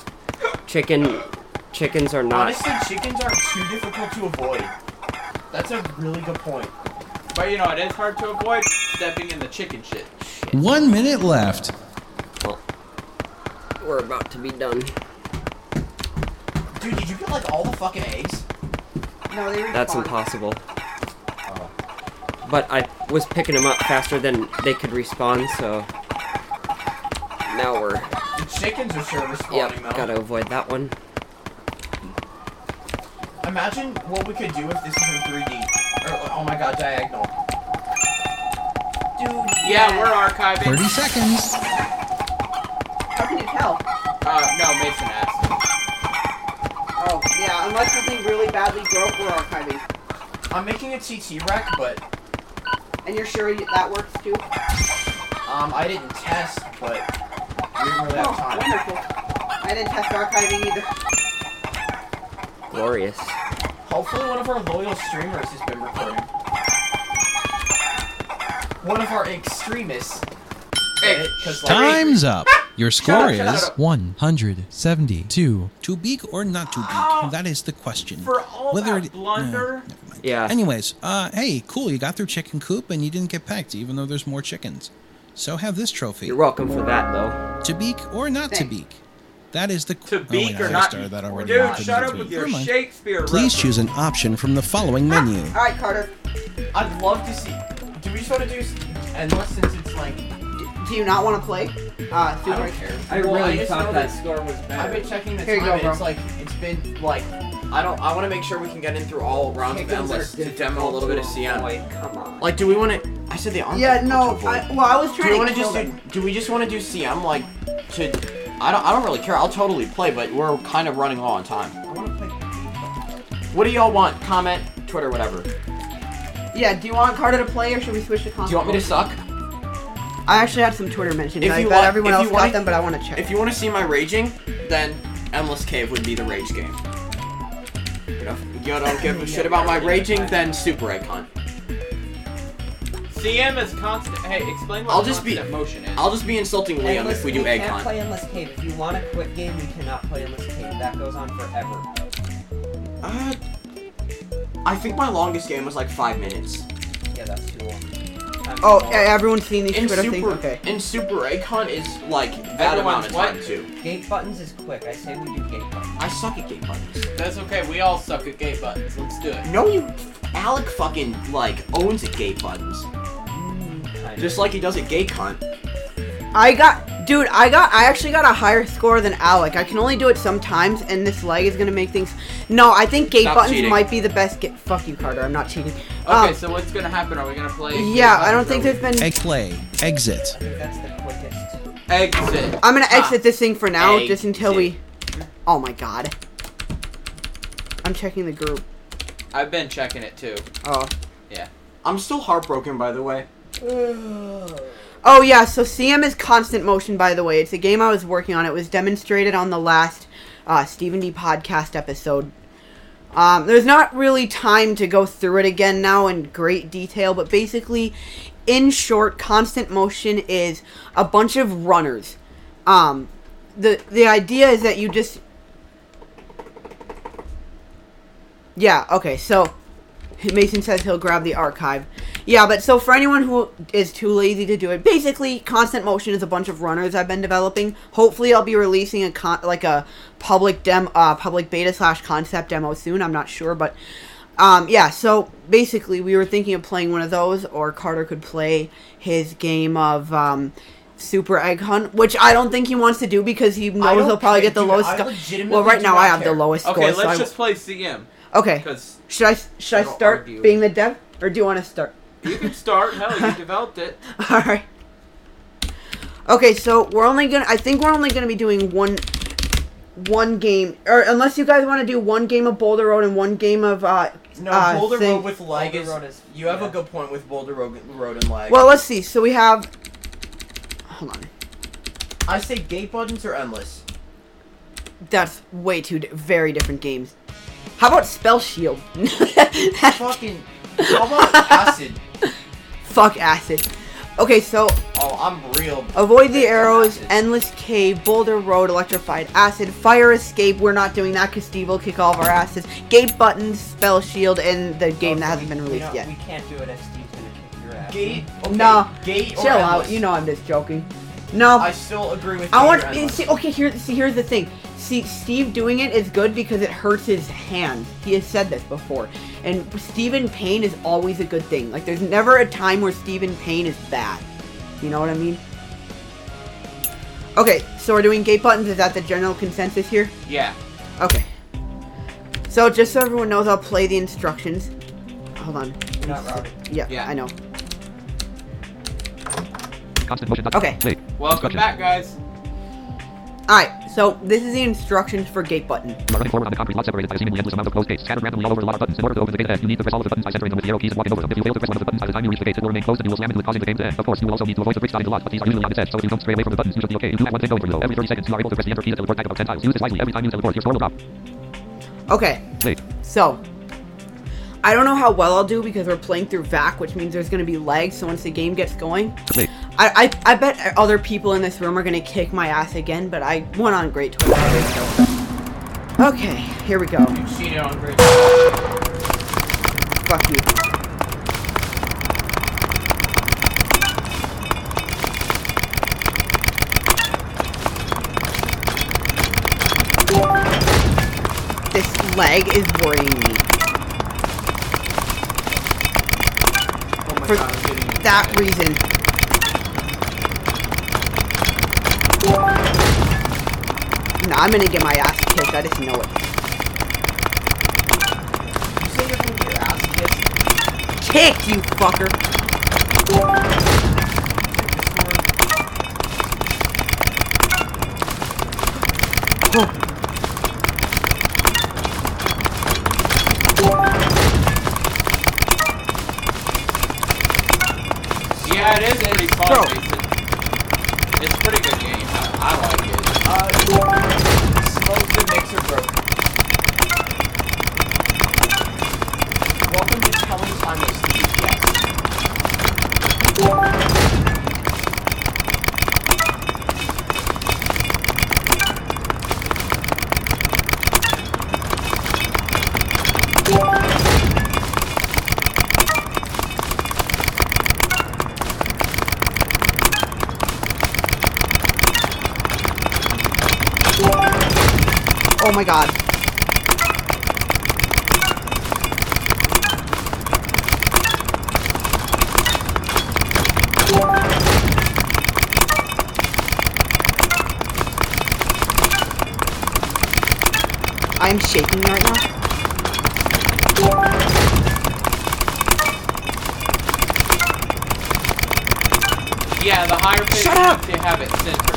Chickens are not... Honestly, chickens are too difficult to avoid. That's a really good point. But you know, it is hard to avoid stepping in the chicken shit. 1 minute left. Well, we're about to be done. Dude, did you get like all the fucking eggs? No, they were That's fun. impossible. But I was picking them up faster than they could respawn, so... Now we're... The chickens are sure respawning Yep, though. gotta avoid that one. Imagine what we could do if this is in 3D. Or, oh my god, diagonal. Dude, Yeah, we're archiving. 30 seconds. How can you tell? No, Mason asked. Oh, yeah, unless something really badly broke, we're archiving. I'm making a TT rec, but And you're sure that works too? I didn't test, but we didn't really have time. Wonderful. I didn't test archiving either. Glorious. Hopefully one of our loyal streamers has been recording. One of our extremists. Hey, Because like, Time's up. Your score Shut up, is shut up. 172. To beak or not to beak? That is the question. for all Whether that it- blunder. Yeah. Anyways, hey, cool. You got through chicken coop and you didn't get pecked, even though there's more chickens. So have this trophy. You're welcome for that, though. To beak or not to Thanks. beak? That is the To wait, beak I or not. started that already. Dude, I couldn't shut get up to with it. your Never mind. Shakespeare Please reference. choose an option from the following menu. Alright, Carter. I'd love to see. Do we just want to do? Unless since it's like, Do you not want to play? Super. I don't care. I Well, really just thought know that score was I've better. been checking the Here you time. go, And bro. it's like it's been like I want to make sure we can get in through all rounds of Chickens endless are to demo a little bit of CM. Boy, come on. Like, do we want to? I said the on. Yeah, no. I was Do trying we to want to kill just them. do we just want to do CM like to? I don't really care. I'll totally play, but we're kind of running low on time. I want to play. What do y'all want? Comment, Twitter, whatever. Do Yeah, do you want Carter to play or should we switch to console? you want me to suck? I actually had some Twitter mentions. If I you bet want- everyone if else you got wanna- them, but I want to check. If you want to see my raging, then Endless Cave would be the rage game. If you don't give a shit about my raging, then Super Egg Hunt. CM is constant. Hey, explain what I'll just be- constant motion is. I'll just be insulting Liam if we do Egg can't Hunt. play Endless Cave. If you want a quick game, you cannot play Endless Cave. That goes on forever. I think my longest game was like 5 minutes. Yeah, that's too long. Oh, yeah, everyone's seen these And Twitter Super, things? Okay. and Super Egg Hunt is like that amount of time too. Gate buttons is quick. I say we do gate buttons. I suck at gate buttons. That's okay. We all suck at gate buttons. Let's do it. No, Alec fucking like owns at gate buttons, just like he does at Gate Hunt. I actually got a higher score than Alec. I can only do it sometimes, and this lag is gonna make things. No, I think gate Stop buttons cheating. might be the best. Fuck you, Carter. I'm not cheating. Okay, so what's gonna happen? Are we gonna play? Yeah, I don't think there's been. Egg play. Exit. I think that's the quickest. Exit. I'm gonna exit this thing for now, just until Exit. we. Oh my god. I'm checking the group. I've been checking it too. Oh. I'm still heartbroken, by the way. Oh yeah, so CM is constant motion, by the way. It's a game I was working on. It was demonstrated on the last Stephen D podcast episode. There's not really time to go through it again now in great detail, but basically, in short, constant motion is a bunch of runners. The idea is that you just... Yeah, okay, so... Mason says he'll grab the archive. Yeah, but so for anyone who is too lazy to do it, basically, constant motion is a bunch of runners I've been developing. Hopefully, I'll be releasing a public beta / concept demo soon. I'm not sure, but yeah. So basically, we were thinking of playing one of those, or Carter could play his game of Super Egg Hunt, which I don't think he wants to do because he knows he'll probably get the lowest score. Well, right now I have the lowest score. Okay, so let's just play CM. Okay. Because Should I start argue. being the dev, or do you want to start? you can start. Hell, you developed it. All right. Okay, so I think we're only gonna be doing one game, or unless you guys want to do one game of Boulder Road and one game of Boulder thing. Road with lag Boulder Road is- You have yeah. a good point with Boulder Road and lag. Well, let's see. So we have. Hold on. I say Gate Buttons or Endless. That's way two very different games. How about Spell Shield? Fucking. How about Acid? Fuck Acid. Okay, so Oh, I'm real. avoid the arrows, Acid. endless cave, Boulder Road, electrified acid, fire escape. We're not doing that because Steve will kick all of our asses. Gate buttons, spell shield, and the game that hasn't been released yet. We can't do it if Steve's gonna kick your ass. Gate. Okay, No. Gate or Chill Endless? out. You know I'm just joking. No. I still agree with. I Gate want or Endless. see. Okay, here's the thing. See, Steve doing it is good because it hurts his hand. He has said this before, and Steve in pain is always a good thing. Like, there's never a time where Steve in pain is bad. You know what I mean? Okay, so we're doing gate buttons. Is that the general consensus here? Yeah. Okay. So just so everyone knows, I'll play the instructions. Hold on. Not routed. Yeah, Yeah. I know. Constant motion. Okay. Play. Welcome Instructions. back, guys. Alright, so this is the instructions for gate button. You are running forward on the concrete lot separated by a seemingly endless amount of closed space, scattered randomly all over a lot of buttons. In order to open the gate ahead, you need to press all of the buttons by centering them with the arrow keys and walking over them. If you fail to press one of the buttons by the time you reach the gate, it will remain closed and you will slam into it, causing the game to end. Of course, you will also need to avoid the bricks dotting the lot, but these are usually on its edge, so if you don't stray away from the buttons, you should be okay. You do have one thing going for you though. Every 30 seconds, you are able to press the enter key to teleport back about 10 times. Use this wisely. Every time you teleport, your score will drop. Okay, Wait. so I don't know how well I'll do because we're playing through VAC, which means there's going to be lag, so once the game gets going, Wait. I bet other people in this room are going to kick my ass again, but I went on great Twitter already, so. Okay, here we go. You cheated on great. Fuck you. This lag is worrying me. Oh my For God, I'm getting that reason. No, I'm gonna get my ass kicked, I just know it. You say you're gonna get your ass kicked? Kicked, you fucker! Oh. Yeah, it is pretty far, Bro. Mason. Oh my god. I am shaking right now. Yeah, the higher pitch. Shut up! They have it centered.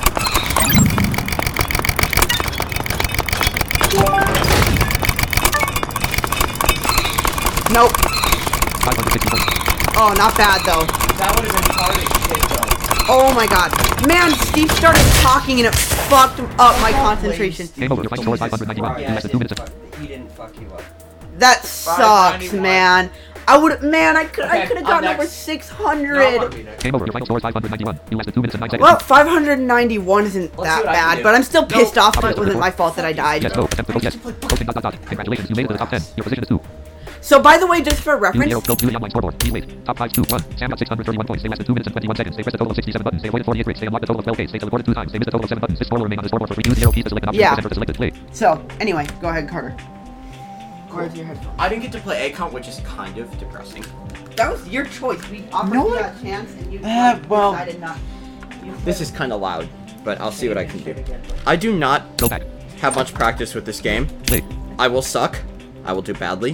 Nope. 560 points. Oh, not bad though. That would have been hard as shit though. Oh my god. Man, Steve started talking and it fucked up my concentration. Game over. Your final score is 591. You lasted 2 minutes. He didn't fuck you up. That sucks, 591. man. I would, man, I could Okay, have I'm gotten next. over 600. Game over. Your final score is 591. You lasted 2 minutes and 9 seconds. Well, 591 isn't Let's see that what I can bad, do. but I'm still No. pissed off that it wasn't my fault that I died. Yes, no. Attempt to vote yes. Posting ... Congratulations, you made it to the top 10. Your position is 2. So, by the way, just for Use reference, arrow, go to the online scoreboard. Please wait. Top 5, 2, 1. Sam got 631 points. They lasted 2 minutes and 21 seconds. They pressed a total of 67 buttons. They avoided 48 crits. They unlocked a total of 12 Ks. They teleported 2 times. They missed a total of 7 buttons. This score will remain on the scoreboard for free. Use the arrow keys to select an option. Yeah. Press enter to select it. Play. so, anyway, go ahead, Carter. Where's your headphone? I didn't get to play egg hunt, which is kind of depressing. That was your choice. We offered No, you I- that chance, and you well, decided not. This is kind of loud, but I'll see what I can do. I do not Go back. have much practice with this game. Play. I will suck. I will do badly.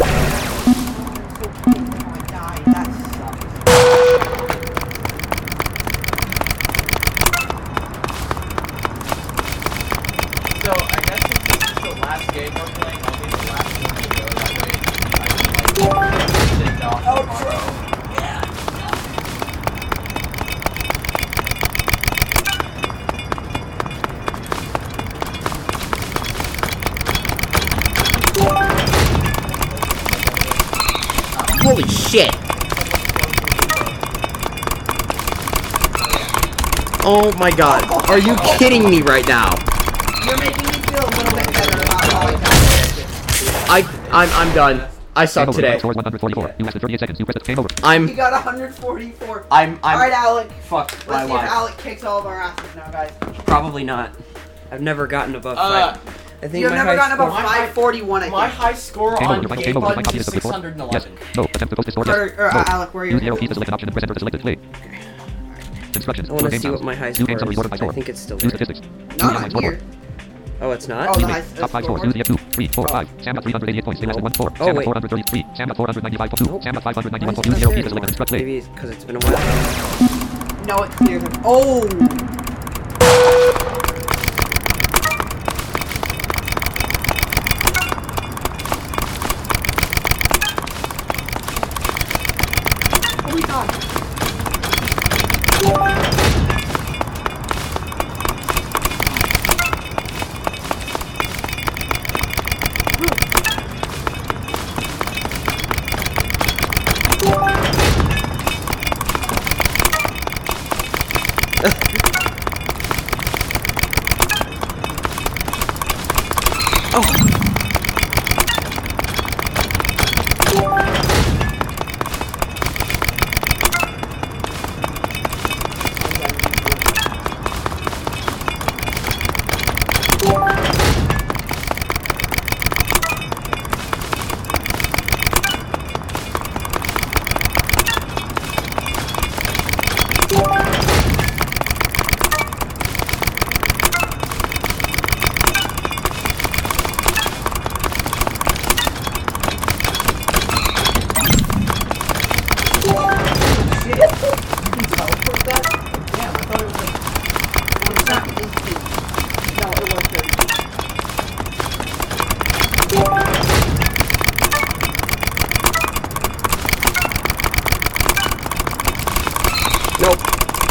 That sucks. So I guess since this is the last game we're playing, I'll be the last one to go. That way I can like send off tomorrow. Holy shit! Oh my god. Are you kidding me right now? You're making me feel a little bit better about how I died. I'm done. I Game suck over. Your today. final score is 144. You lasted 38 seconds. You pressed it. Game over. We I'm got 144. I'm Alright, Alec. fuck my Let's see if life. Alec kicks all of our asses now, guys. Probably not. I've never gotten above Uh, 5. I think You've my never high gotten above my high- 541, I my think. high score Game over. on Your final game game over. My buttons copy is is the score. Yes. 611. No. Attempt to post this score. Yes. Or, No. Alec, where are Use the you? arrow keys to select an option and press enter to select it. Play. Instructions. I want New to game see what sounds. my high New score games are is. rewarded by I score. think it's still New there. statistics. New Not online here. scoreboard. Oh, it's not? Oh, the Lead high Top 5 scores. Use the F2, 3, 4, 5. Sam got 388 points. They lasted 1, 4. Oh, Sam got wait. 433. Sam got 495. 2. Nope. Sam got 591. Why 2. is Use it the arrow not keys to there select an instruct. anymore? Play. Maybe because it's been a while. No, it clears them. Oh! Holy god. Nope.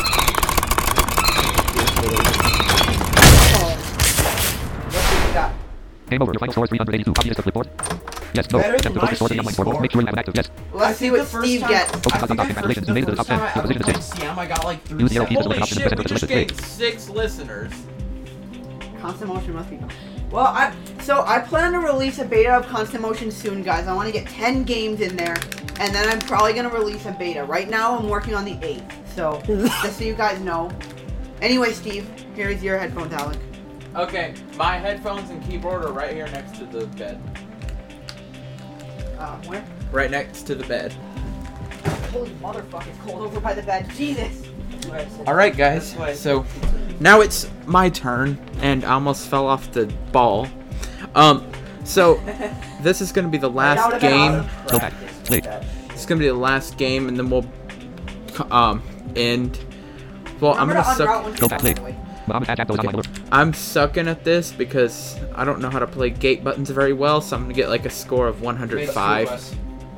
Game over. Your final score is 382. Copy this to clipboard. Yes. No. Better Attempt to than post this score to the my online scoreboard. score. Make sure you have it active. Yes. Let's see what Steve gets. Congratulations. You made it to the top 10. Your position is 6. Sam, I got like 3 Use the arrow keys to Holy select an option shit, and we press enter just to select it. gained 6 listeners. Constant Motion must be. Well, I plan to release a beta of Constant Motion soon, guys. I want to get 10 games in there, and then I'm probably gonna release a beta. Right now, I'm working on the 8th, so just so you guys know. Anyway, Steve, here's your headphones, Alec. Okay, my headphones and keyboard are right here next to the bed. Where? Right next to the bed. Holy motherfucker, it's cold over by the bed. Jesus. Alright, guys. So, now it's my turn, and I almost fell off the ball. So, this is gonna be the last game. Go back. Wait. It's gonna be the last game, and then we'll end. Well, I'm gonna suck. Go back. Wait. I'm sucking at this because I don't know how to play gate buttons very well, so I'm gonna get like a score of 105.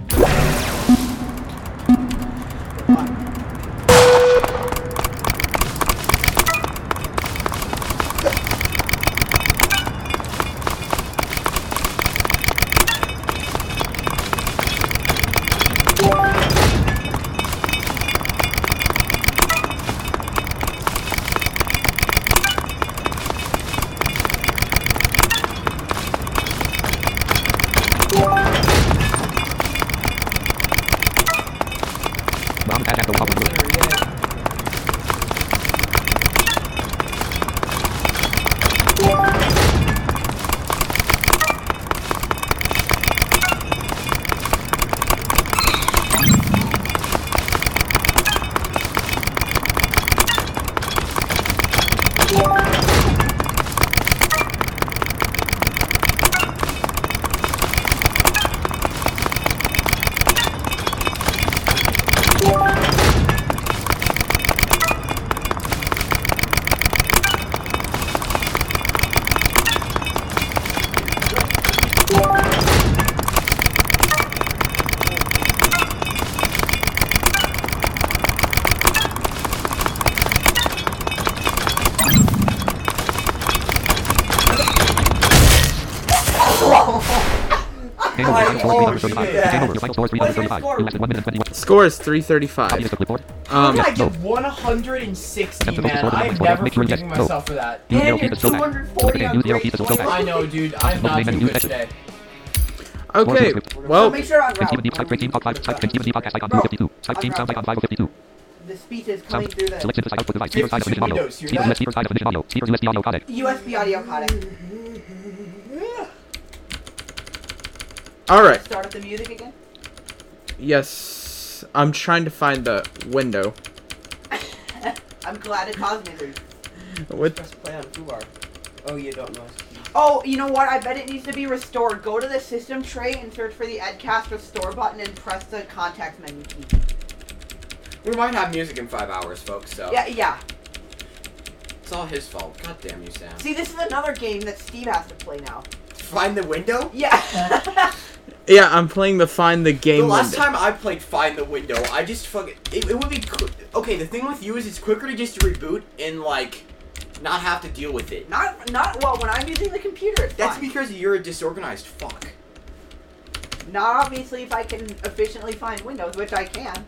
Score is 335. How did I get 160, man? I'm never forgiving myself for that. And you're 240 on grade point. I know, dude. I'm not too good today. Okay, well, Make sure I'm right. The speech is coming through the Windows, hear that? USB audio codec. alright. Start up the music again. Yes, I'm trying to find the window. I'm glad it caused misery. What? Press play on Fubar. Oh, you don't know. Oh, you know what? I bet it needs to be restored. Go to the system tray and search for the Edcast restore button and press the context menu key. We might have music in 5 hours, folks, so. Yeah. It's all his fault. God damn you, Sam. See, this is another game that Steve has to play now. Find the window? Yeah. Yeah, I'm playing the Find the Game The last window. time I played Find the Window, I just fucking... It would be... Okay, the thing with you is it's quicker to just reboot and, like, not have to deal with it. Not well, when I'm using the computer, it's That's fine. because you're a disorganized fuck. Not obviously if I can efficiently find windows, which I can.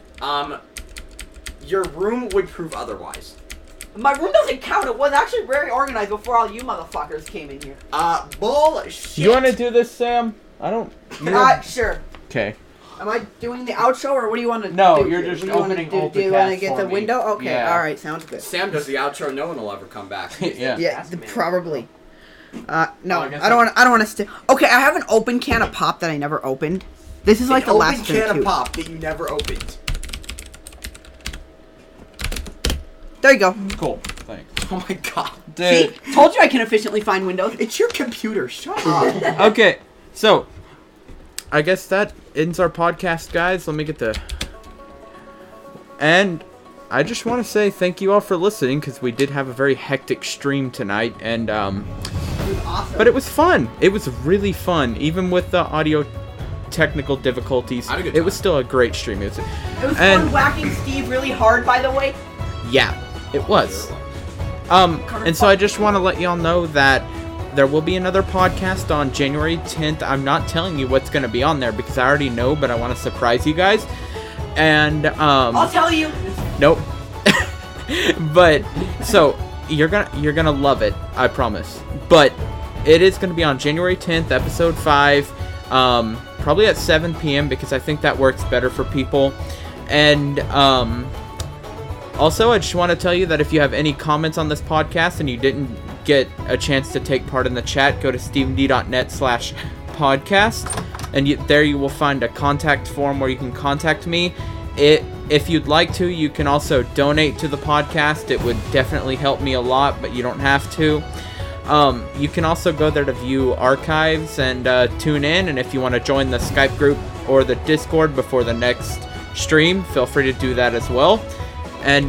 Your room would prove otherwise. My room doesn't count. It was actually very organized before all you motherfuckers came in here. Bullshit. You want to do this, Sam? I don't... Sure. Okay. Am I doing the outro, or what do you want to do? No, you're just What do you wanna opening do? Ulticast Do you want to get for the me. window? Okay, Yeah. alright, sounds good. Sam does the outro, no one will ever come back. Yeah. Yeah, probably. No, I guess I don't want to stay. Okay, I have an open can of pop that I never opened. This is like the last can two. of pop that you never opened. There you go. Cool. Thanks. Oh my god. Dude. See? Told you I can efficiently find windows. It's your computer, shut up. Okay, so I guess that ends our podcast, guys. Let me get the... And I just want to say thank you all for listening, because we did have a very hectic stream tonight, and It was awesome. but it was fun. It was really fun, even with the audio technical difficulties. I had a good It was time. still a great stream. It was fun whacking Steve really hard, by the way. yeah, it was. And so I just want to let y'all know that there will be another podcast on January 10th. I'm not telling you what's going to be on there because I already know, but I want to surprise you guys. And I'll tell you. nope. But so you're gonna love it, I promise. But it is gonna be on January 10th, episode 5, probably at 7 p.m. because I think that works better for people. And also, I just want to tell you that if you have any comments on this podcast and you didn't get a chance to take part in the chat, go to stevend.net/podcast, and there you will find a contact form where you can contact me. If you'd like to, you can also donate to the podcast. It would definitely help me a lot, but you don't have to. You can also go there to view archives and tune in, and if you want to join the Skype group or the Discord before the next stream, feel free to do that as well. And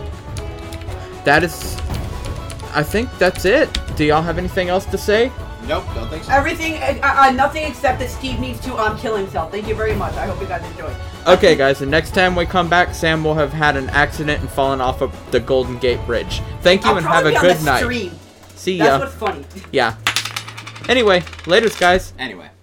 I think that's it. Do y'all have anything else to say? Nope, don't think so. Everything, nothing except that Steve needs to kill himself. Thank you very much. I hope you guys enjoyed. Okay, guys, and next time we come back, Sam will have had an accident and fallen off of the Golden Gate Bridge. Thank you and have a good night. Stream. See ya. That's what's funny. Yeah. Anyway, laters, guys. Anyway.